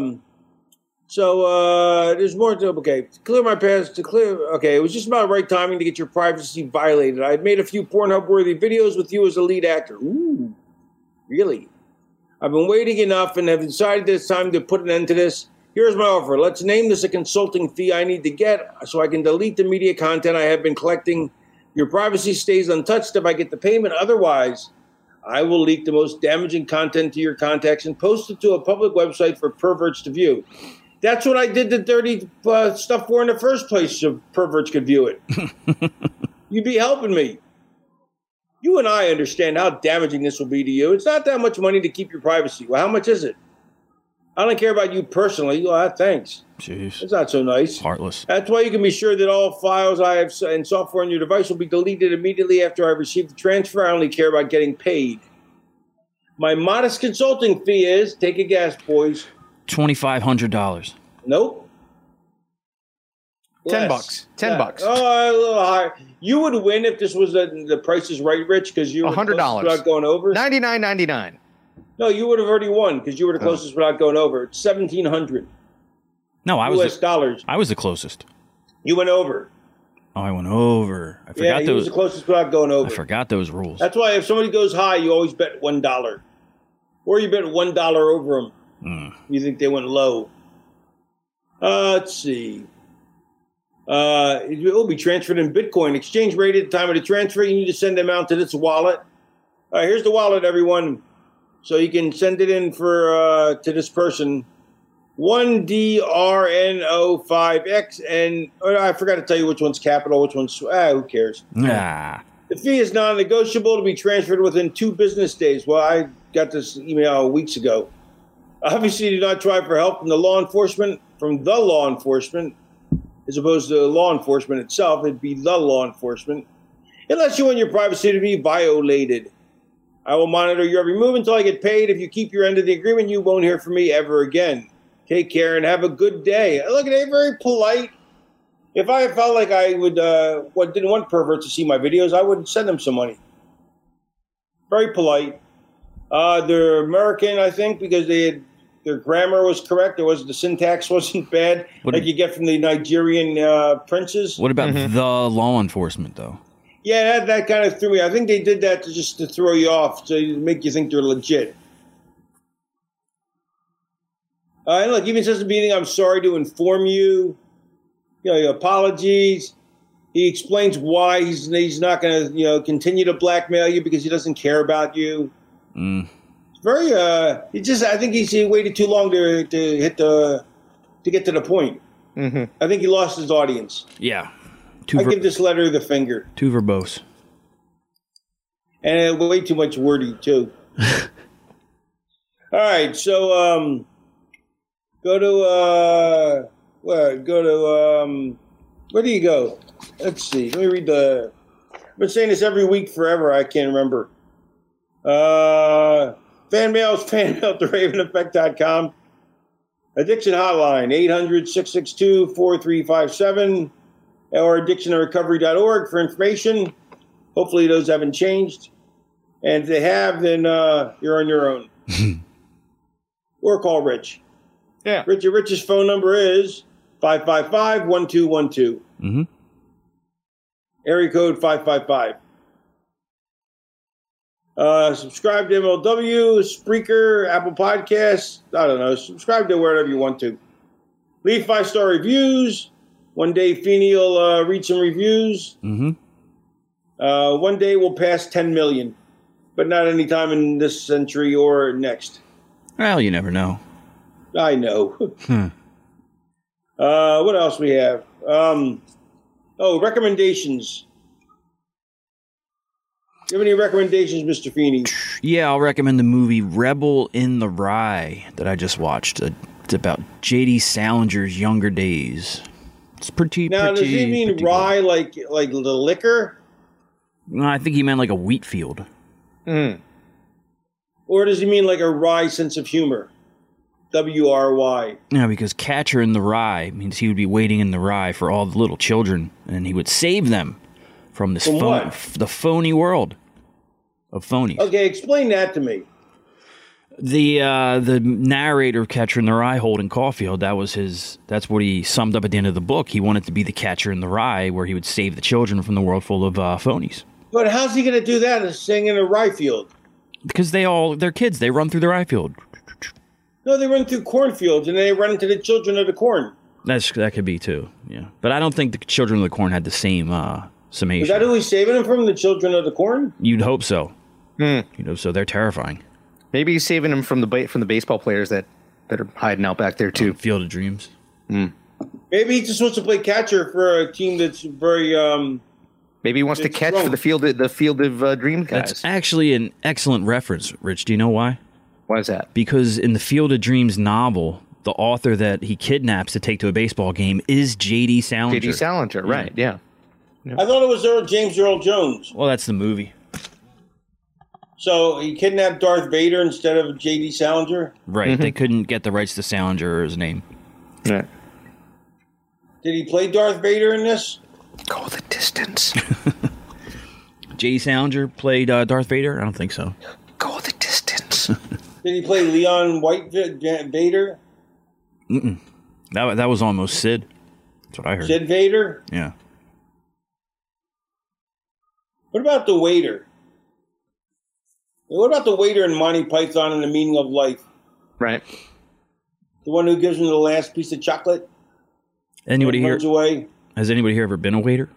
So there's more to, okay, to clear my past, it was just about the right timing to get your privacy violated. I've made a few Pornhub-worthy videos with you as a lead actor. Ooh, really? I've been waiting enough and have decided it's time to put an end to this. Here's my offer. Let's name this a consulting fee I need to get so I can delete the media content I have been collecting. Your privacy stays untouched if I get the payment. Otherwise, I will leak the most damaging content to your contacts and post it to a public website for perverts to view. That's what I did the dirty stuff for in the first place, so perverts could view it. You'd be helping me. You and I understand how damaging this will be to you. It's not that much money to keep your privacy. Well, how much is it? I don't care about you personally. Well, thanks. Jeez. It's not so nice. Heartless. That's why you can be sure that all files I have and software on your device will be deleted immediately after I receive the transfer. I only care about getting paid. My modest consulting fee is, take a guess, boys. $2,500. Nope. $10. $10. Oh, a little higher. You would win if this was the Price is Right, Rich, because you were $100 without going over. $99.99. No, you would have already won because you were the closest without going over. It's $1,700. No, I US dollars. I was the closest. You went over. Oh, I went over. I forgot he was the closest without going over. I forgot those rules. That's why if somebody goes high, you always bet $1. Or you bet $1 over them. You think they went low. Let's see. It will be transferred in Bitcoin. Exchange rate at the time of the transfer, you need to send the amount to this wallet. All right, here's the wallet, everyone. So you can send it in for to this person. 1DRNO5X. And I forgot to tell you which one's capital, which one's... who cares? Nah. The fee is non-negotiable to be transferred within 2 business days. Well, I got this email weeks ago. Obviously, do not try for help from the law enforcement, as opposed to law enforcement itself. It'd be the law enforcement. Unless you want your privacy to be violated. I will monitor your every move until I get paid. If you keep your end of the agreement, you won't hear from me ever again. Take care and have a good day. Look at it, very polite. If I felt like I would, didn't want perverts to see my videos, I would send them some money. Very polite. They're American, I think, because their grammar was correct. The syntax wasn't bad, you get from the Nigerian princes. What about the law enforcement, though? Yeah, that kind of threw me. I think they did that just to throw you off, to make you think they're legit. And look, even says at the beginning, I'm sorry to inform you. Apologies. He explains why he's not going to continue to blackmail you because he doesn't care about you. It's very I think he waited too long to get to the point. Mm-hmm. I think he lost his audience. Yeah. I give this letter the finger. Too verbose. And way too much wordy too. All right, so where do you go? Let's see. Let me read I've been saying this every week forever. I can't remember. Fan mail at theraveneffect.com. Addiction hotline, 800-662-4357. Or addictionandrecovery.org for information. Hopefully those haven't changed. And if they have, then you're on your own. Or call Rich. Yeah. Rich's phone number is 555-1212. Mm-hmm. Area code 555. Subscribe to MLW, Spreaker, Apple Podcasts. I don't know. Subscribe to wherever you want to. Leave 5-star reviews. One day Feeney will read some reviews. Mm-hmm. One day we'll pass 10 million. But not anytime in this century or next. Well, you never know. I know. What else we have? Recommendations. Do you have any recommendations, Mr. Feeney? Yeah, I'll recommend the movie Rebel in the Rye that I just watched. It's about J.D. Salinger's younger days. It's pretty. Now, does he mean rye like the liquor? No, I think he meant like a wheat field. Or does he mean like a wry sense of humor? W-R-Y. Yeah, because Catcher in the Rye means he would be waiting in the rye for all the little children, and he would save them from this the phony world of phonies. Okay, explain that to me. The narrator of Catcher in the Rye, Holden Caulfield, that's what he summed up at the end of the book. He wanted to be the Catcher in the Rye, where he would save the children from the world full of phonies. But how's he going to do that staying in a rye field? Because they're kids. They run through the rye field. No, they run through cornfields, and they run into the children of the corn. That could be, too, yeah. But I don't think the children of the corn had the same summation. Is that who he's saving them from, the children of the corn? You'd hope so. You'd hope so. They're terrifying. Maybe he's saving them from the baseball players that are hiding out back there, too. Field of Dreams. Maybe he just wants to play catcher for a team that's very... Maybe he wants to catch for the field of Dreams guys. That's actually an excellent reference, Rich. Do you know why? Why is that? Because in the Field of Dreams novel, the author that he kidnaps to take to a baseball game is J.D. Salinger. J.D. Salinger, right, yeah. I thought it was James Earl Jones. Well, that's the movie. So he kidnapped Darth Vader instead of J.D. Salinger? Right. Mm-hmm. They couldn't get the rights to Salinger or his name. Right. Did he play Darth Vader in this? Go the distance. J.D. Salinger played Darth Vader? I don't think so. Go the distance. Did he play Leon White Vader? Mm-mm. That was almost Sid. That's what I heard. Sid Vader? Yeah. What about the waiter? What about the waiter in Monty Python and the Meaning of Life? Right. The one who gives him the last piece of chocolate? Anybody here? Away? Has anybody here ever been a waiter?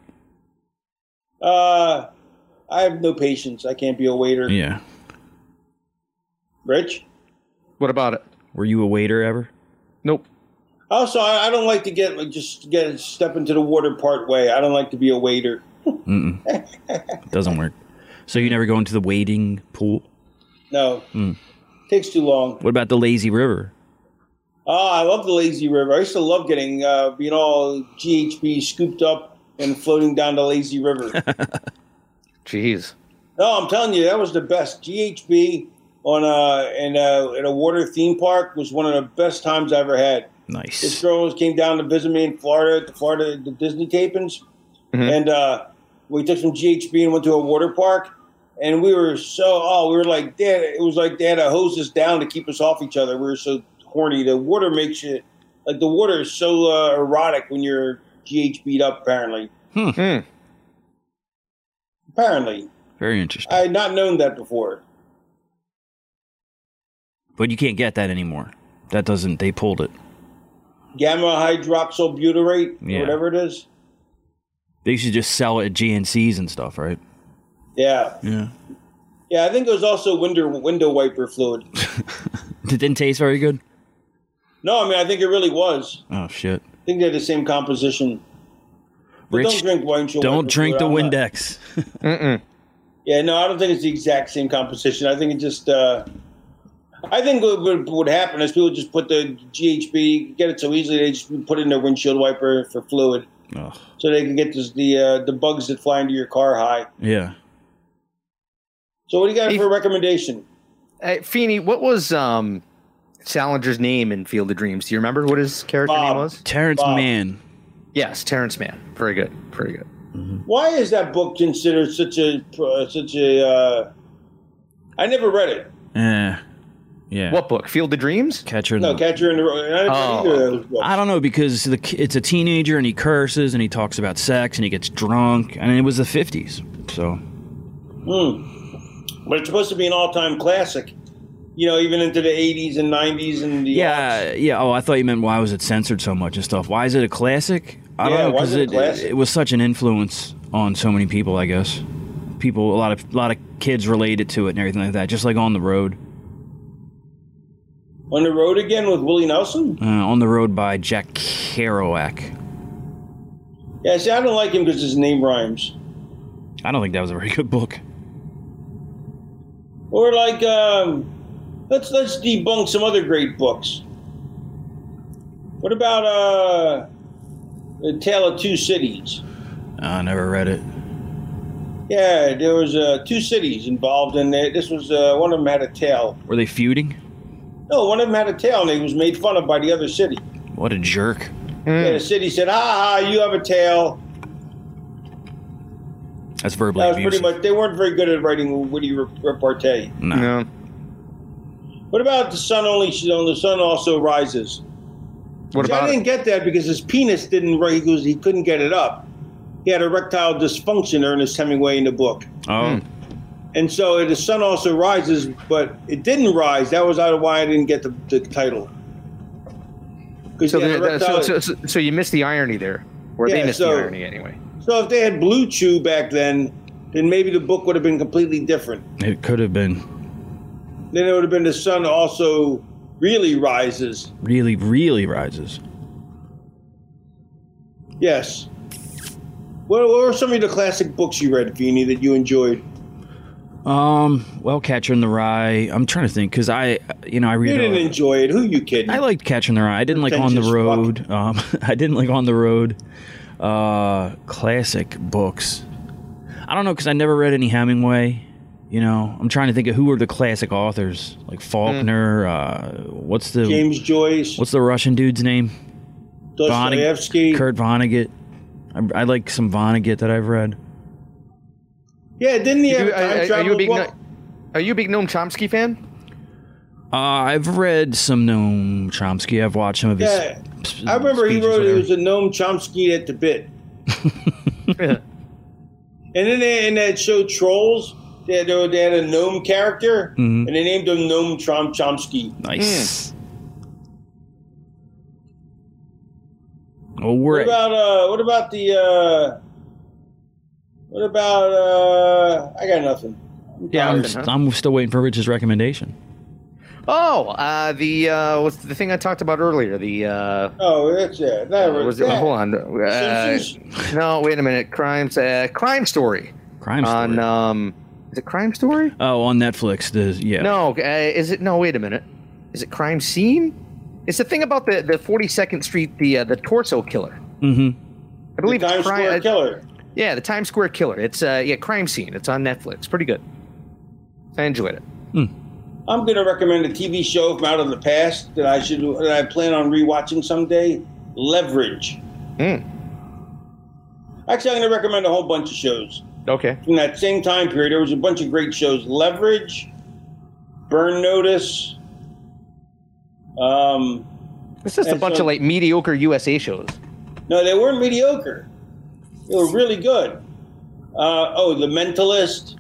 I have no patience. I can't be a waiter. Yeah. Rich? What about it? Were you a waiter ever? Nope. Also, I don't like to step into the water part way. I don't like to be a waiter. Mm-mm. It doesn't work. So you never go into the wading pool? No. Takes too long. What about the lazy river? Oh, I love the lazy river. I used to love getting, being all GHB scooped up and floating down the lazy river. Jeez. No, I'm telling you, that was the best. GHB in a water theme park was one of the best times I ever had. Nice. This girl came down to visit me in Florida, the Disney tapings. Mm-hmm. And we took some GHB and went to a water park. And we were like, Dad, it was like they had to hose us down to keep us off each other. We were so horny. The water makes you, the water is so erotic when you're GHB'd up, apparently. Apparently. Very interesting. I had not known that before. But you can't get that anymore. They pulled it. Gamma hydroxyl butyrate, or whatever it is. They used to just sell it at GNCs and stuff, right? Yeah. Yeah, I think it was also window wiper fluid. It didn't taste very good? No, I mean, I think it really was. Oh, shit. I think they had the same composition. But Rich, don't drink windshield don't wiper drink fluid. the Windex. Yeah, no, I don't think it's the exact same composition. I think it just... I think what would happen is people just put the GHB, get it so easily, they just put it in their windshield wiper for fluid. Ugh. So they can get the bugs that fly into your car high. Yeah. So what do you got for a recommendation? Feeney, what was Salinger's name in Field of Dreams? Do you remember what his character name was? Terrence Mann. Yes, Terrence Mann. Very good. Very good. Why is that book considered such a I never read it. Yeah. What book? Field of Dreams? Catcher in No, the... Catcher in the Rye. I never read either of those books. I don't know, because it's a teenager and he curses and he talks about sex and he gets drunk, and it was the 50s, so... But it's supposed to be an all-time classic. You know, even into the 80s and 90s and the aughts. Yeah. Oh, I thought you meant why was it censored so much and stuff. Why is it a classic? I don't know, why is it a classic? it was such an influence on so many people, I guess. People, a lot of kids related to it and everything like that, just like On the Road. On the Road again with Willie Nelson? On the Road by Jack Kerouac. Yeah, see, I don't like him because his name rhymes. I don't think that was a very good book. Or like, let's debunk some other great books. What about The Tale of Two Cities? I never read it. Yeah, there was 2 cities involved in it. This was one of them had a tail. Were they feuding? No, one of them had a tail, and he was made fun of by the other city. What a jerk. Yeah, the city said, you have a tail. That's verbally That was abusive. pretty much. They weren't very good at writing witty repartee. No. What about the sun only? The sun also rises. What See, about I didn't get that because his penis didn't. He couldn't get it up. He had erectile dysfunction, Ernest Hemingway in the book. Oh. And so the sun also rises, but it didn't rise. That was why I didn't get the title. So you missed the irony there, or they missed the irony anyway. So if they had Blue Chew back then maybe the book would have been completely different. It could have been. Then it would have been the sun also really rises. Really, really rises. Yes. What were some of the classic books you read, Feeney, that you enjoyed? Well, Catcher in the Rye. I'm trying to think because I read. You didn't enjoy it. Who you kidding? I liked Catcher in the Rye. I didn't like On the Road. I didn't like On the Road. Classic books. I don't know because I never read any Hemingway. I'm trying to think of who were the classic authors like Faulkner. What's the James Joyce? What's the Russian dude's name? Dostoevsky. Kurt Vonnegut. I like some Vonnegut that I've read. Yeah, didn't he have time travel? Are you a big Noam Chomsky fan? I've read some Noam Chomsky. I've watched some of his. Yeah, I remember he wrote it was a Noam Chomsky at the bit. And then in that show Trolls, they had a gnome character, and they named him Noam Chomsky. Nice. What about I got nothing. I'm still waiting for Rich's recommendation. What's the thing I talked about earlier? That's it. Hold on. No, wait a minute. Crime Story. Crime Story. Is it Crime Story? Oh, on Netflix. No, is it? No, wait a minute. Is it Crime Scene? It's the thing about the 42nd Street, the torso killer. Mm-hmm. I believe the Times Square Killer. Yeah, the Times Square Killer. It's Crime Scene. It's on Netflix. Pretty good. I enjoyed it. I'm going to recommend a TV show from out of the past that I plan on rewatching someday. Leverage. Actually, I'm going to recommend a whole bunch of shows. Okay. From that same time period, there was a bunch of great shows. Leverage, Burn Notice. It's just a bunch of mediocre USA shows. No, they weren't mediocre. They were really good. The Mentalist.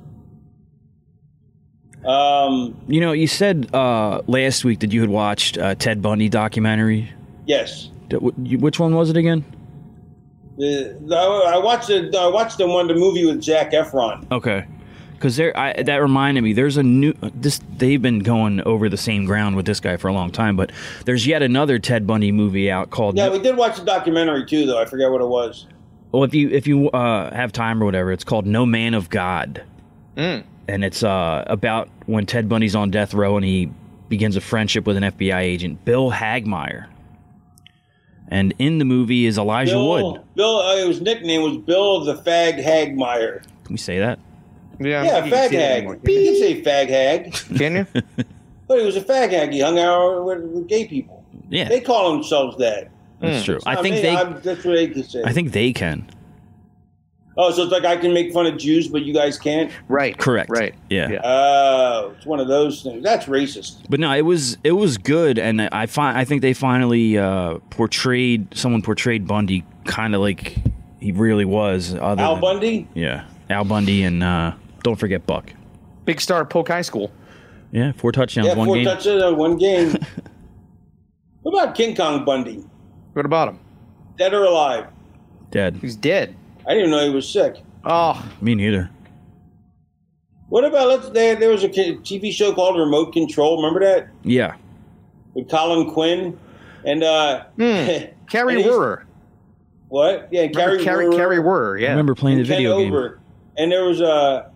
You said last week that you had watched Ted Bundy documentary. Yes. Which one was it again? I watched the movie with Zac Efron. Okay. Because that reminded me, there's they've been going over the same ground with this guy for a long time, but there's yet another Ted Bundy movie out called... Yeah, we did watch the documentary too, though. I forget what it was. Well, if you have time or whatever, it's called No Man of God. And it's about when Ted Bundy's on death row and he begins a friendship with an FBI agent, Bill Hagmaier. And in the movie is Elijah Wood. His nickname was Bill the Fag Hagmaier. Can we say that? Yeah, fag hag. You can say fag hag. Can you? But he was a fag hag. He hung out with gay people. Yeah. They call themselves that. That's true. That's what they can say. I think they can. Oh, so it's like I can make fun of Jews, but you guys can't? Right. Correct. Right. Yeah. Oh, it's one of those things. That's racist. But no, it was good, and I think they finally portrayed Bundy kind of like he really was. Al Bundy? Yeah. Al Bundy and don't forget Buck. Big star at Polk High School. Yeah, 4 touchdowns, one game. 4 touchdowns, one game. What about King Kong Bundy? What about him? Dead or alive? Dead. He's dead. I didn't even know he was sick. Oh. Me neither. What about, there was a TV show called Remote Control. Remember that? Yeah. With Colin Quinn and Carrie Wurr. What? Yeah, Carrie Wurr. Yeah. I remember playing the video game. And there was a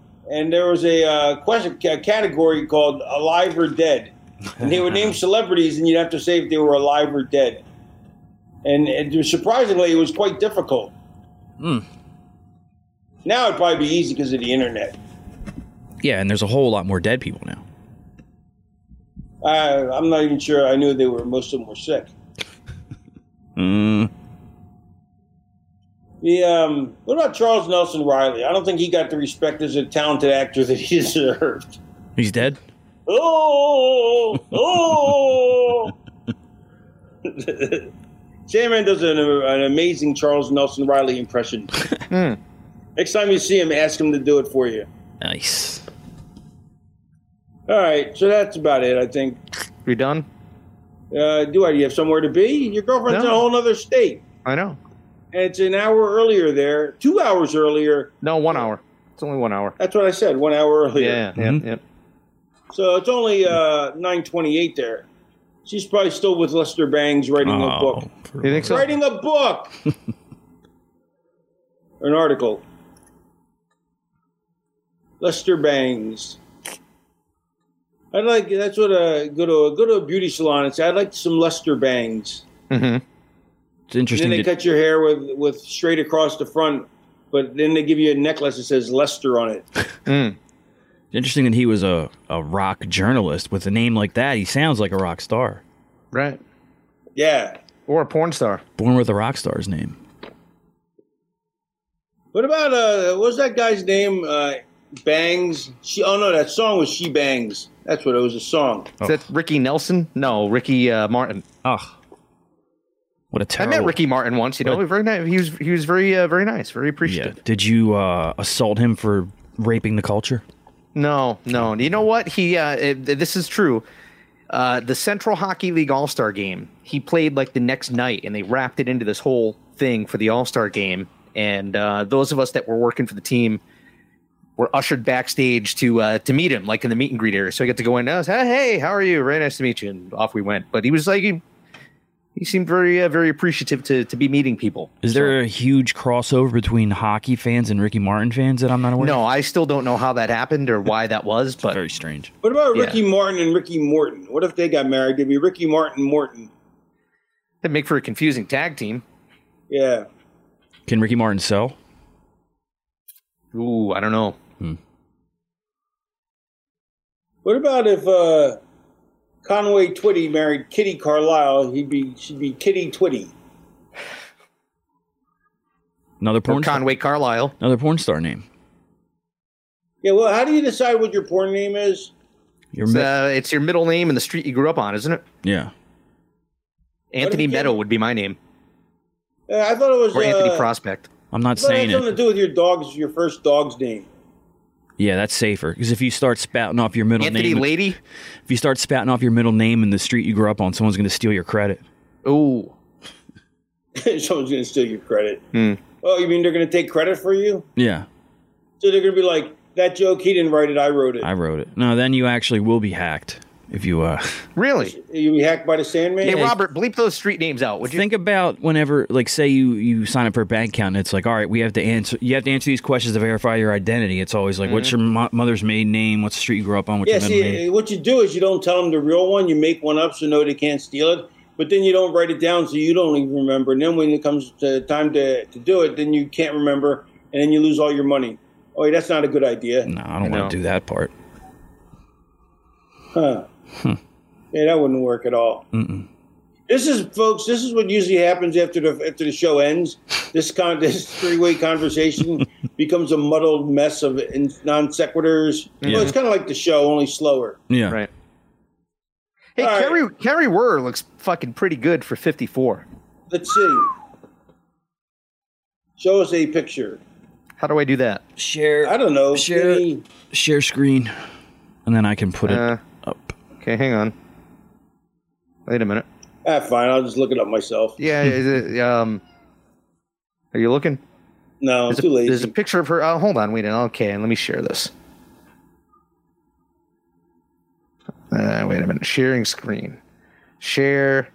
category called Alive or Dead, and they would name celebrities, and you'd have to say if they were alive or dead. And surprisingly, it was quite difficult. Now it'd probably be easy because of the internet. Yeah, and there's a whole lot more dead people now. I'm not even sure I knew most of them were sick. What about Charles Nelson Riley? I don't think he got the respect as a talented actor that he deserved. He's dead? Oh! Sandman does an amazing Charles Nelson Riley impression. Next time you see him, ask him to do it for you. Nice. All right, so that's about it, I think. We done? Do you have somewhere to be? Your girlfriend's in a whole other state. I know. And it's an hour earlier there. 2 hours earlier. No, 1 hour. It's only 1 hour. That's what I said, 1 hour earlier. Yeah. So it's only 9:28 there. She's probably still with Lester Bangs writing a book. You think so? Writing a book! An article. Lester Bangs. That's what go to a beauty salon and say, I'd like some Lester Bangs. Mm-hmm. It's interesting. And then they cut your hair with straight across the front, but then they give you a necklace that says Lester on it. It's interesting that he was a rock journalist. With a name like that, he sounds like a rock star. Right. Yeah. Or a porn star. Born with a rock star's name. What about, what's that guy's name? Bangs? That song was She Bangs. That's what it was, a song. Is that Ricky Nelson? No, Ricky Martin. Oh. What a terrible... I met Ricky Martin once, very nice. He was very nice, very appreciative. Yeah. Did you assault him for raping the culture? No. You know what? This is true. The Central Hockey League All-Star game, he played like the next night, and they wrapped it into this whole thing for the All-Star game. And those of us that were working for the team were ushered backstage to meet him, like in the meet and greet area. So I got to go in and say, hey, how are you? Very nice to meet you. And off we went. But he was like, he seemed very, very appreciative to be meeting people. Is there a huge crossover between hockey fans and Ricky Martin fans that I'm not aware of? No, I still don't know how that happened or why that was. But very strange. What about Ricky Martin and Ricky Morton? What if they got married? It'd be Ricky Martin Morton. That'd make for a confusing tag team. Yeah. Can Ricky Martin sell? Ooh, I don't know. What about if Conway Twitty married Kitty Carlisle? She'd be Kitty Twitty. Another porn star. Conway Carlisle. Another porn star name. Yeah, well, how do you decide what your porn name is? It's your middle name and the street you grew up on, isn't it? Yeah. Anthony Meadow would be my name. I thought it was... Or Anthony Prospect. I'm not saying it had something to do with your first dog's name. Yeah, that's safer. Because if you start spouting off your middle name... Anthony Lady? If you start spouting off your middle name in the street you grew up on, someone's going to steal your credit. Ooh. Someone's going to steal your credit. Oh, you mean they're going to take credit for you? Yeah. So they're going to be like, that joke, he didn't write it, I wrote it. I wrote it. No, then you actually will be hacked if you Really? You'll be hacked by the Sandman? Hey, Robert, bleep those street names out, would you? Think about whenever, like, say you sign up for a bank account, and it's like, all right, you have to answer these questions to verify your identity. It's always like, what's your mother's maiden name? What's the street you grew up on? What's your middle name? What you do is you don't tell them the real one. You make one up so no, they can't steal it. But then you don't write it down so you don't even remember. And then when it comes to time to do it, then you can't remember, and then you lose all your money. Oh, wait, that's not a good idea. No, I don't want to do that part. Huh. Yeah, that wouldn't work at all. Mm-mm. This is what usually happens after the show ends. This three-way conversation becomes a muddled mess of non sequiturs. Yeah. Well, it's kind of like the show, only slower. Yeah. Right. Hey, Carrie Wurr looks fucking pretty good for 54. Let's see. Show us a picture. How do I do that? Share. I don't know. Share screen, and then I can put it up. Okay, hang on. Wait a minute. Fine. I'll just look it up myself. Yeah. Is it? Are you looking? No, I'm too lazy. There's a picture of her. Oh, hold on. Wait. Okay, let me share this. Wait a minute. Sharing screen. Share.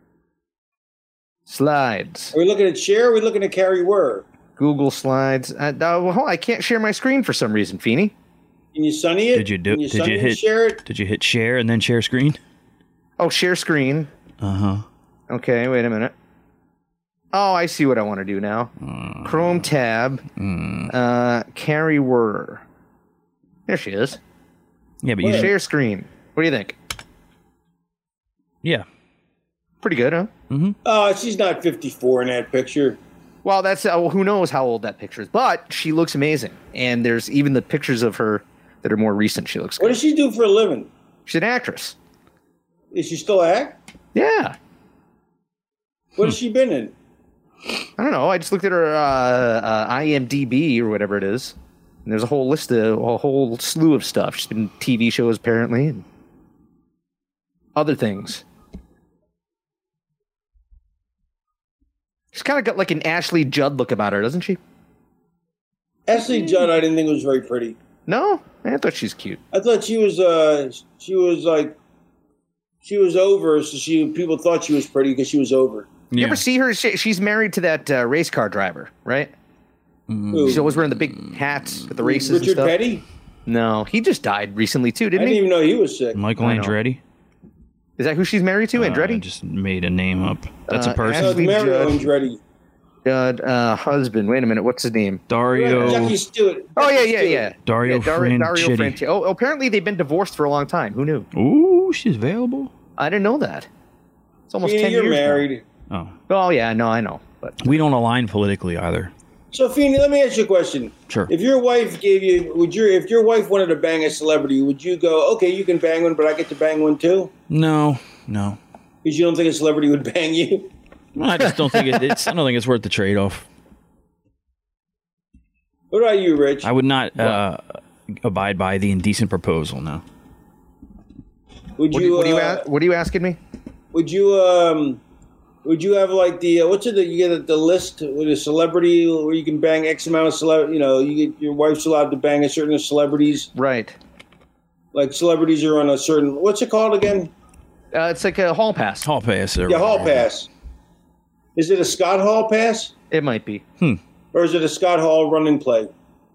Slides. Are we looking at Cher? Or are we looking at Carrie Wurr? Google Slides. I can't share my screen for some reason, Feeney. Can you sunny it? Did you share it? Did you hit share and then share screen? Oh, share screen. Okay, wait a minute. Oh, I see what I want to do now. Chrome tab. Carrie Wurr. There she is. Yeah, but you share screen. What do you think? Yeah. Pretty good, huh? Mm-hmm. She's not 54 in that picture. Well, that's who knows how old that picture is, but she looks amazing. And there's even the pictures of her that are more recent. She looks good. What does she do for a living? She's an actress. Is she still act? Yeah. What has she been in? I don't know. I just looked at her IMDb or whatever it is. And there's a whole list of a whole slew of stuff. She's been in TV shows apparently and other things. She's kind of got like an Ashley Judd look about her, doesn't she? Ashley Judd, I didn't think was very pretty. No, I thought she's cute. I thought she was over, so people thought she was pretty because she was over. You ever see her? She's married to that race car driver, right? She's always wearing the big hats at the races. Richard and stuff. Petty? No, he just died recently too, didn't he? I didn't even know he was sick. Michael Andretti. Is that who she's married to? Andretti? I just made a name up. That's a person. Ashley Mario Andretti. Husband. Wait a minute. What's his name? Dario. Jackie Stewart. Oh yeah. Dario Franchitti. Oh, apparently they've been divorced for a long time. Who knew? Ooh, she's available. I didn't know that. It's almost 10 years. You're married. Now. Oh yeah, no, I know. But we don't align politically either. So, Feeney, let me ask you a question. Sure. If your wife if your wife wanted to bang a celebrity, would you go, okay, you can bang one, but I get to bang one too? No. Because you don't think a celebrity would bang you? I just don't think it's. I don't think it's worth the trade-off. What about you, Rich? I would not abide by the indecent proposal. No. Would you? What are you asking me? Would you? Would you have like the you get the list with a celebrity where you can bang X amount of celebrity? You know, your wife's allowed to bang a certain celebrities. Right. Like celebrities are on a certain. What's it called again? It's like a hall pass. Hall pass. Yeah, hall pass. Is it a Scott Hall pass? It might be. Or is it a Scott Hall run and play?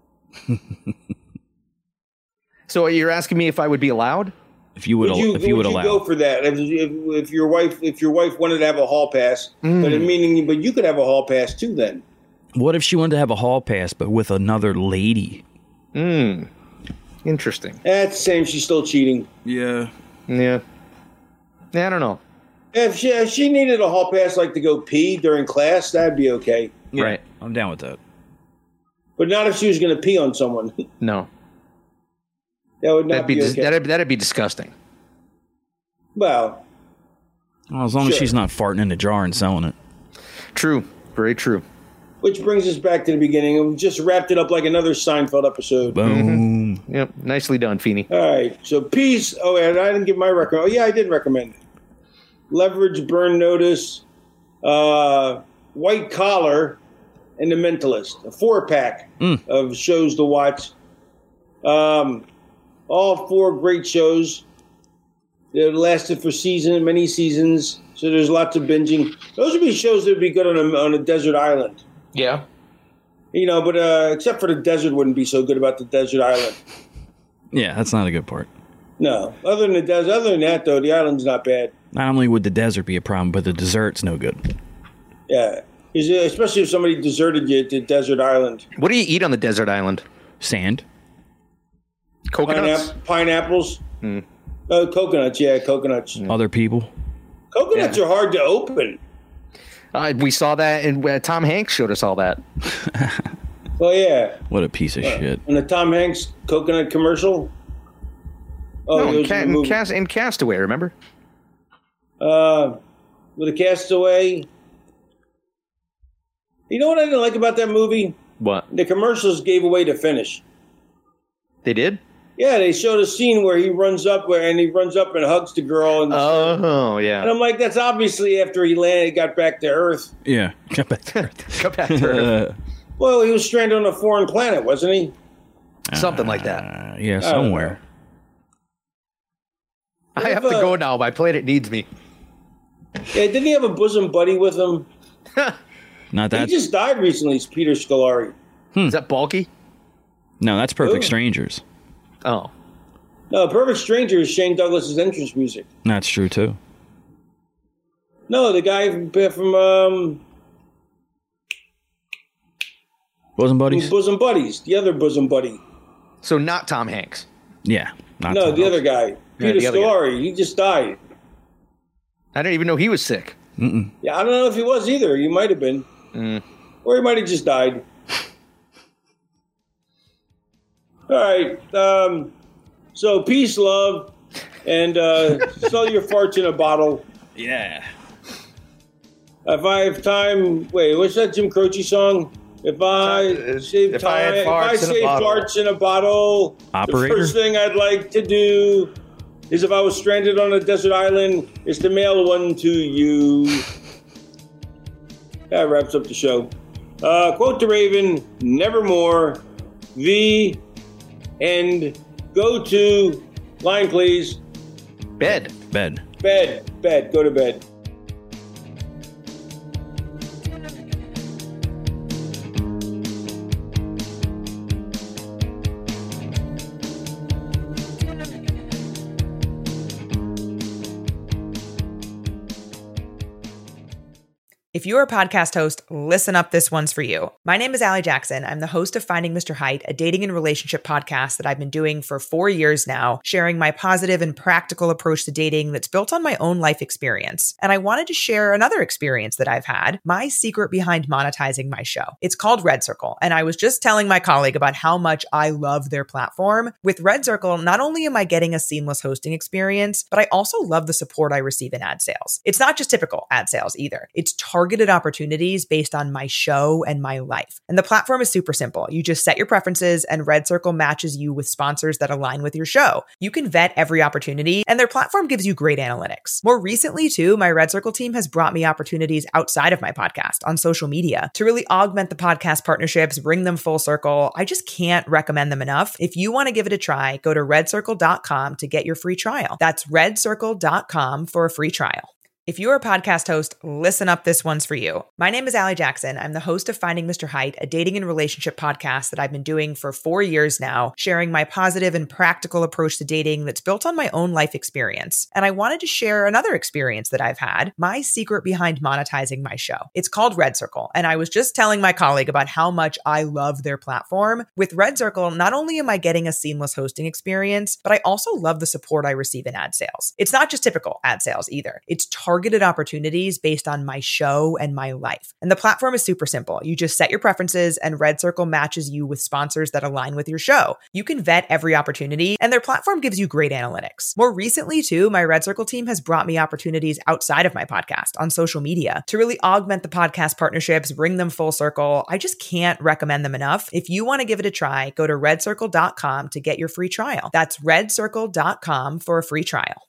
So you're asking me if I would be allowed? If you would allow. Would you go for that? If your wife wanted to have a hall pass, but you could have a hall pass too. Then what if she wanted to have a hall pass, but with another lady? Interesting. That's the same. She's still cheating. Yeah. I don't know. If she needed a hall pass, like to go pee during class, that'd be okay. Yeah, right. I'm down with that. But not if she was going to pee on someone. No. That would not be okay. That'd be disgusting. Well, as long as she's not farting in a jar and selling it. True. Very true. Which brings us back to the beginning. We just wrapped it up like another Seinfeld episode. Boom. Yep. Nicely done, Feeney. All right. So peace. Oh, and I didn't give my recommend. Oh, yeah, I did recommend it. Leverage, burn notice, white collar, and The Mentalist, a 4-pack of shows to watch. All 4 great shows. They lasted for many seasons, so there's lots of binging. Those would be shows that would be good on a desert island. Yeah. But except for the desert wouldn't be so good about the desert island. Yeah, that's not a good part. No. Other than that, though, the island's not bad. Not only would the desert be a problem, but the dessert's no good. Yeah. Especially if somebody deserted you at the desert island. What do you eat on the desert island? Sand. Coconuts? Pineapples. Coconuts, yeah, coconuts. Other people. Coconuts are hard to open. We saw that, and Tom Hanks showed us all that. Oh, yeah. What a piece of shit. In the Tom Hanks coconut commercial? Oh, in Castaway, remember? With the Castaway. You know what I didn't like about that movie? What? The commercials gave away the finish. They did? Yeah, they showed a scene where he runs up and hugs the girl. Yeah. And I'm like, that's obviously after he got back to Earth. Yeah, got back to Earth. Got back to Earth. Well, he was stranded on a foreign planet, wasn't he? Something like that. Yeah, somewhere. I have to go now. My planet needs me. Yeah, didn't he have a bosom buddy with him? Not that. He just died recently. It's Peter Scolari. Is that Bulky? No, that's Perfect Strangers. Oh. No, Perfect Stranger is Shane Douglas's entrance music. That's true, too. No, the guy from Bosom Buddies? Bosom Buddies. The other bosom buddy. So not Tom Hanks? Yeah. No, the other guy. Peter Scolari. He just died. I didn't even know he was sick. Mm-mm. Yeah, I don't know if he was either. He might have been. Or he might have just died. All right. So peace, love, and sell your farts in a bottle. Yeah. If I have time, wait, what's that Jim Croce song? If I save farts in a bottle, Operator? The first thing I'd like to do is, if I was stranded on a desert island, is to mail one to you. That wraps up the show. Quote the Raven, nevermore. The end. Go to line, please. Bed. Bed. Go to bed. If you're a podcast host, listen up, this one's for you. My name is Allie Jackson. I'm the host of Finding Mr. Height, a dating and relationship podcast that I've been doing for 4 years now, sharing my positive and practical approach to dating that's built on my own life experience. And I wanted to share another experience that I've had, my secret behind monetizing my show. It's called Red Circle, and I was just telling my colleague about how much I love their platform. With Red Circle, not only am I getting a seamless hosting experience, but I also love the support I receive in ad sales. It's not just typical ad sales either. It's targeted opportunities based on my show and my life. And the platform is super simple. You just set your preferences and Red Circle matches you with sponsors that align with your show. You can vet every opportunity and their platform gives you great analytics. More recently too, my Red Circle team has brought me opportunities outside of my podcast on social media to really augment the podcast partnerships, bring them full circle. I just can't recommend them enough. If you want to give it a try, go to redcircle.com to get your free trial. That's redcircle.com for a free trial. If you're a podcast host, listen up, this one's for you. My name is Allie Jackson. I'm the host of Finding Mr. Height, a dating and relationship podcast that I've been doing for 4 years now, sharing my positive and practical approach to dating that's built on my own life experience. And I wanted to share another experience that I've had, my secret behind monetizing my show. It's called Red Circle, and I was just telling my colleague about how much I love their platform. With Red Circle, not only am I getting a seamless hosting experience, but I also love the support I receive in ad sales. It's not just typical ad sales either. It's targeted opportunities based on my show and my life. And the platform is super simple. You just set your preferences and Red Circle matches you with sponsors that align with your show. You can vet every opportunity and their platform gives you great analytics. More recently too, my Red Circle team has brought me opportunities outside of my podcast on social media to really augment the podcast partnerships, bring them full circle. I just can't recommend them enough. If you want to give it a try, go to redcircle.com to get your free trial. That's redcircle.com for a free trial.